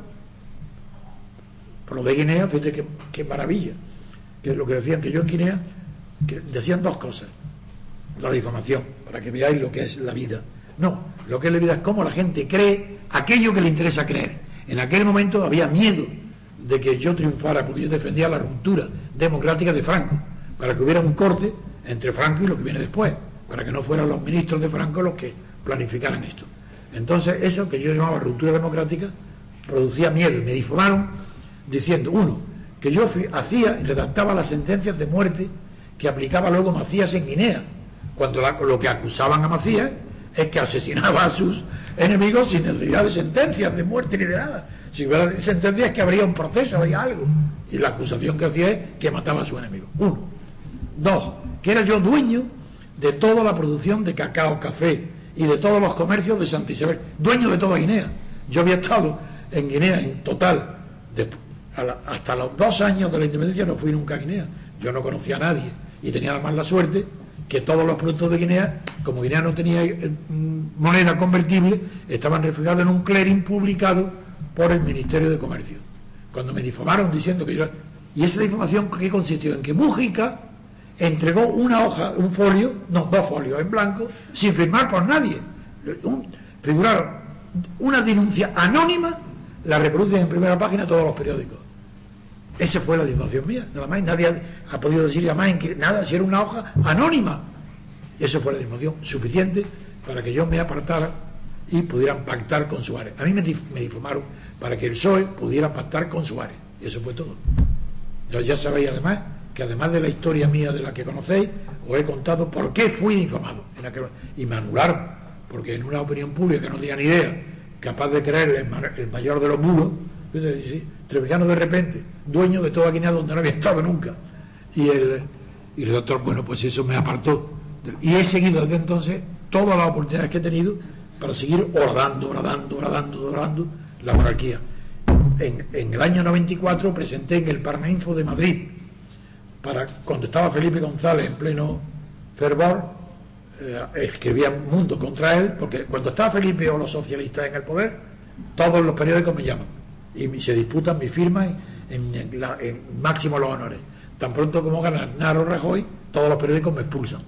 por lo de Guinea. Fíjate qué, qué maravilla, que es lo que decían, que yo en Guinea, que decían dos cosas: la difamación, para que veáis lo que es la vida. No, lo que es la vida es cómo la gente cree aquello que le interesa creer. En aquel momento había miedo de que yo triunfara, porque yo defendía la ruptura democrática de Franco, para que hubiera un corte entre Franco y lo que viene después, para que no fueran los ministros de Franco los que planificaran esto. Entonces, eso que yo llamaba ruptura democrática producía miedo, y me difamaron diciendo, uno, que yo fui, hacía y redactaba las sentencias de muerte que aplicaba luego Macías en Guinea, cuando la, lo que acusaban a Macías es que asesinaba a sus enemigos sin necesidad de sentencias de muerte ni de nada. Si hubiera sentencias, que habría un proceso, habría algo, y la acusación que hacía es que mataba a su enemigo. Uno. Dos, que era yo dueño de toda la producción de cacao, café y de todos los comercios de Santa Isabel, dueño de toda Guinea. Yo había estado en Guinea en total de, a la, hasta los dos años de la independencia no fui nunca a Guinea, yo no conocía a nadie, y tenía además la suerte que todos los productos de Guinea, como Guinea no tenía eh, moneda convertible, estaban refugiados en un clearing publicado por el Ministerio de Comercio. Cuando me difamaron diciendo que yo... Y esa difamación, ¿qué consistió? En que Mújica entregó una hoja, un folio, no, dos folios en blanco, sin firmar por nadie. Un, figuraron una denuncia anónima, la reproducen en primera página todos los periódicos. Esa fue la difamación mía, nada más. Nadie ha, ha podido decir jamás en que nada, si era una hoja anónima. Eso fue la difamación suficiente para que yo me apartara y pudieran pactar con Suárez. A mí me, dif me difamaron para que el P S O E pudiera pactar con Suárez, y eso fue todo. Yo ya sabéis además que, además de la historia mía de la que conocéis, os he contado por qué fui difamado en aquel... y me anularon, porque en una opinión pública que no tenía ni idea, capaz de creer el, el mayor de los bulos, ¿sí? Trevijano de repente, dueño de toda Guinea donde no había estado nunca, y el, y el doctor, bueno, pues eso me apartó, y he seguido desde entonces todas las oportunidades que he tenido para seguir horadando, horadando, horadando, horadando la monarquía. En, en el año noventa y cuatro presenté en el Paraninfo de Madrid, para cuando estaba Felipe González en pleno fervor, eh, escribía Mundo contra él, porque cuando estaba Felipe o los socialistas en el poder, todos los periódicos me llaman y se disputan mi firma en, en, la, en máximo los honores. Tan pronto como gana Naro Rajoy, todos los periódicos me expulsan.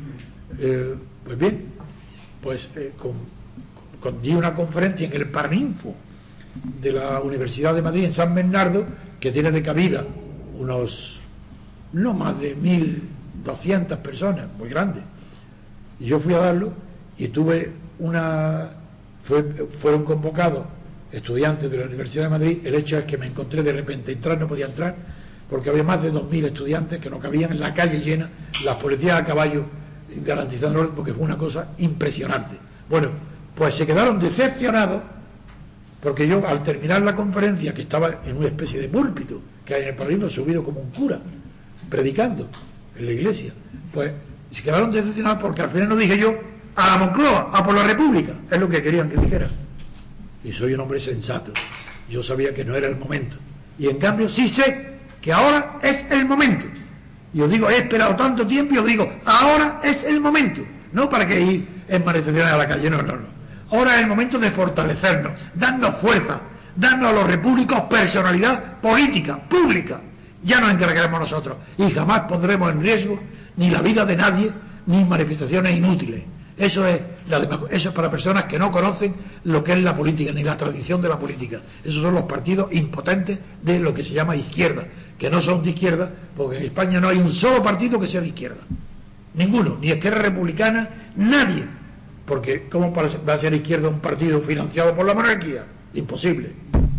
Eh, pues bien, pues eh, con, con, di una conferencia en el Paraninfo de la Universidad de Madrid en San Bernardo, que tiene de cabida unos no más de mil doscientas personas, muy grande, y yo fui a darlo y tuve una fue, fueron convocados estudiantes de la Universidad de Madrid. El hecho es que me encontré de repente, entrar no podía entrar porque había más de dos mil estudiantes que no cabían, en la calle llena, las policías a caballo garantizando el orden, porque fue una cosa impresionante. Bueno, pues se quedaron decepcionados porque yo, al terminar la conferencia, que estaba en una especie de púlpito que hay en el Paraninfo, subido como un cura predicando en la iglesia, pues se quedaron decepcionados porque al final no dije yo a la Moncloa, a por la República, es lo que querían que dijera. Y soy un hombre sensato, yo sabía que no era el momento, y en cambio sí sé que ahora es el momento. Y os digo, he esperado tanto tiempo y os digo, ahora es el momento, no para que ir en manifestaciones a la calle, no, no, no. Ahora es el momento de fortalecernos, darnos fuerza, darnos a los repúblicos personalidad política, pública. Ya nos encargaremos nosotros y jamás pondremos en riesgo ni la vida de nadie, ni manifestaciones inútiles. Eso es, la eso es para personas que no conocen lo que es la política, ni la tradición de la política. Esos son los partidos impotentes de lo que se llama izquierda, que no son de izquierda, porque en España no hay un solo partido que sea de izquierda. Ninguno, ni Esquerra Republicana, nadie. Porque ¿cómo va a ser izquierda un partido financiado por la monarquía? Imposible.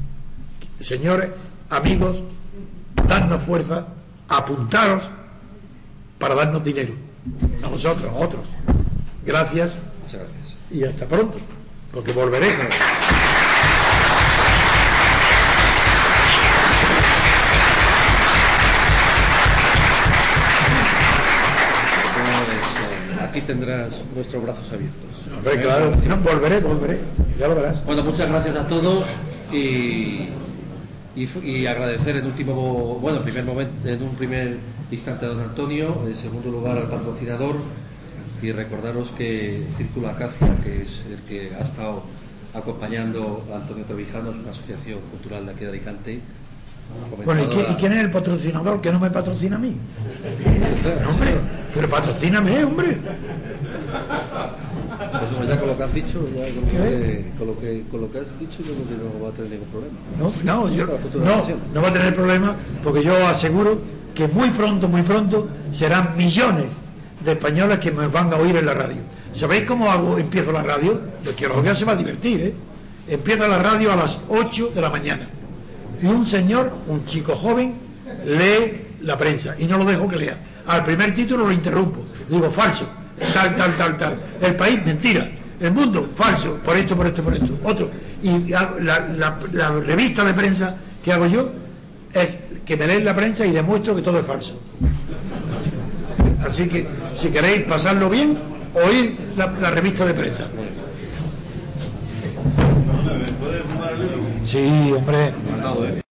Señores, amigos, dadnos fuerza, apuntaros para darnos dinero. A vosotros, a otros. Gracias. Muchas gracias. Y hasta pronto, porque volveremos. tendrás nuestros brazos abiertos. Hombre, claro, no, volveré, volveré, ya lo verás. Bueno, muchas gracias a todos y, y, y agradecer en último, bueno, en primer momento, en un primer instante a don Antonio, en segundo lugar al patrocinador, y recordaros que Círculo Acacia, que es el que ha estado acompañando a Antonio Trevijano, es una asociación cultural de aquí de Alicante. Bueno, ¿y, qué, ¿y quién es el patrocinador que no me patrocina a mí? No, hombre, pero patrocíname, hombre. Pues bueno, ya con lo que has dicho, ya con lo que, con lo que, con lo que has dicho, yo creo que no va a tener ningún problema. No, no, yo, no, no va a tener problema, porque yo aseguro que muy pronto, muy pronto serán millones de españoles que me van a oír en la radio. ¿Sabéis cómo hago, empiezo la radio? Yo quiero que se va a divertir, ¿eh? Empieza la radio a las ocho de la mañana. Y un señor, un chico joven, lee la prensa y no lo dejo que lea. Al primer título lo interrumpo. Digo, falso, tal, tal, tal, tal. El país, mentira. El mundo, falso, por esto, por esto, por esto. Otro. Y la, la, la revista de prensa que hago yo es que me leen la prensa y demuestro que todo es falso. Así que, si queréis pasarlo bien, oír la, la revista de prensa. Sí, hombre.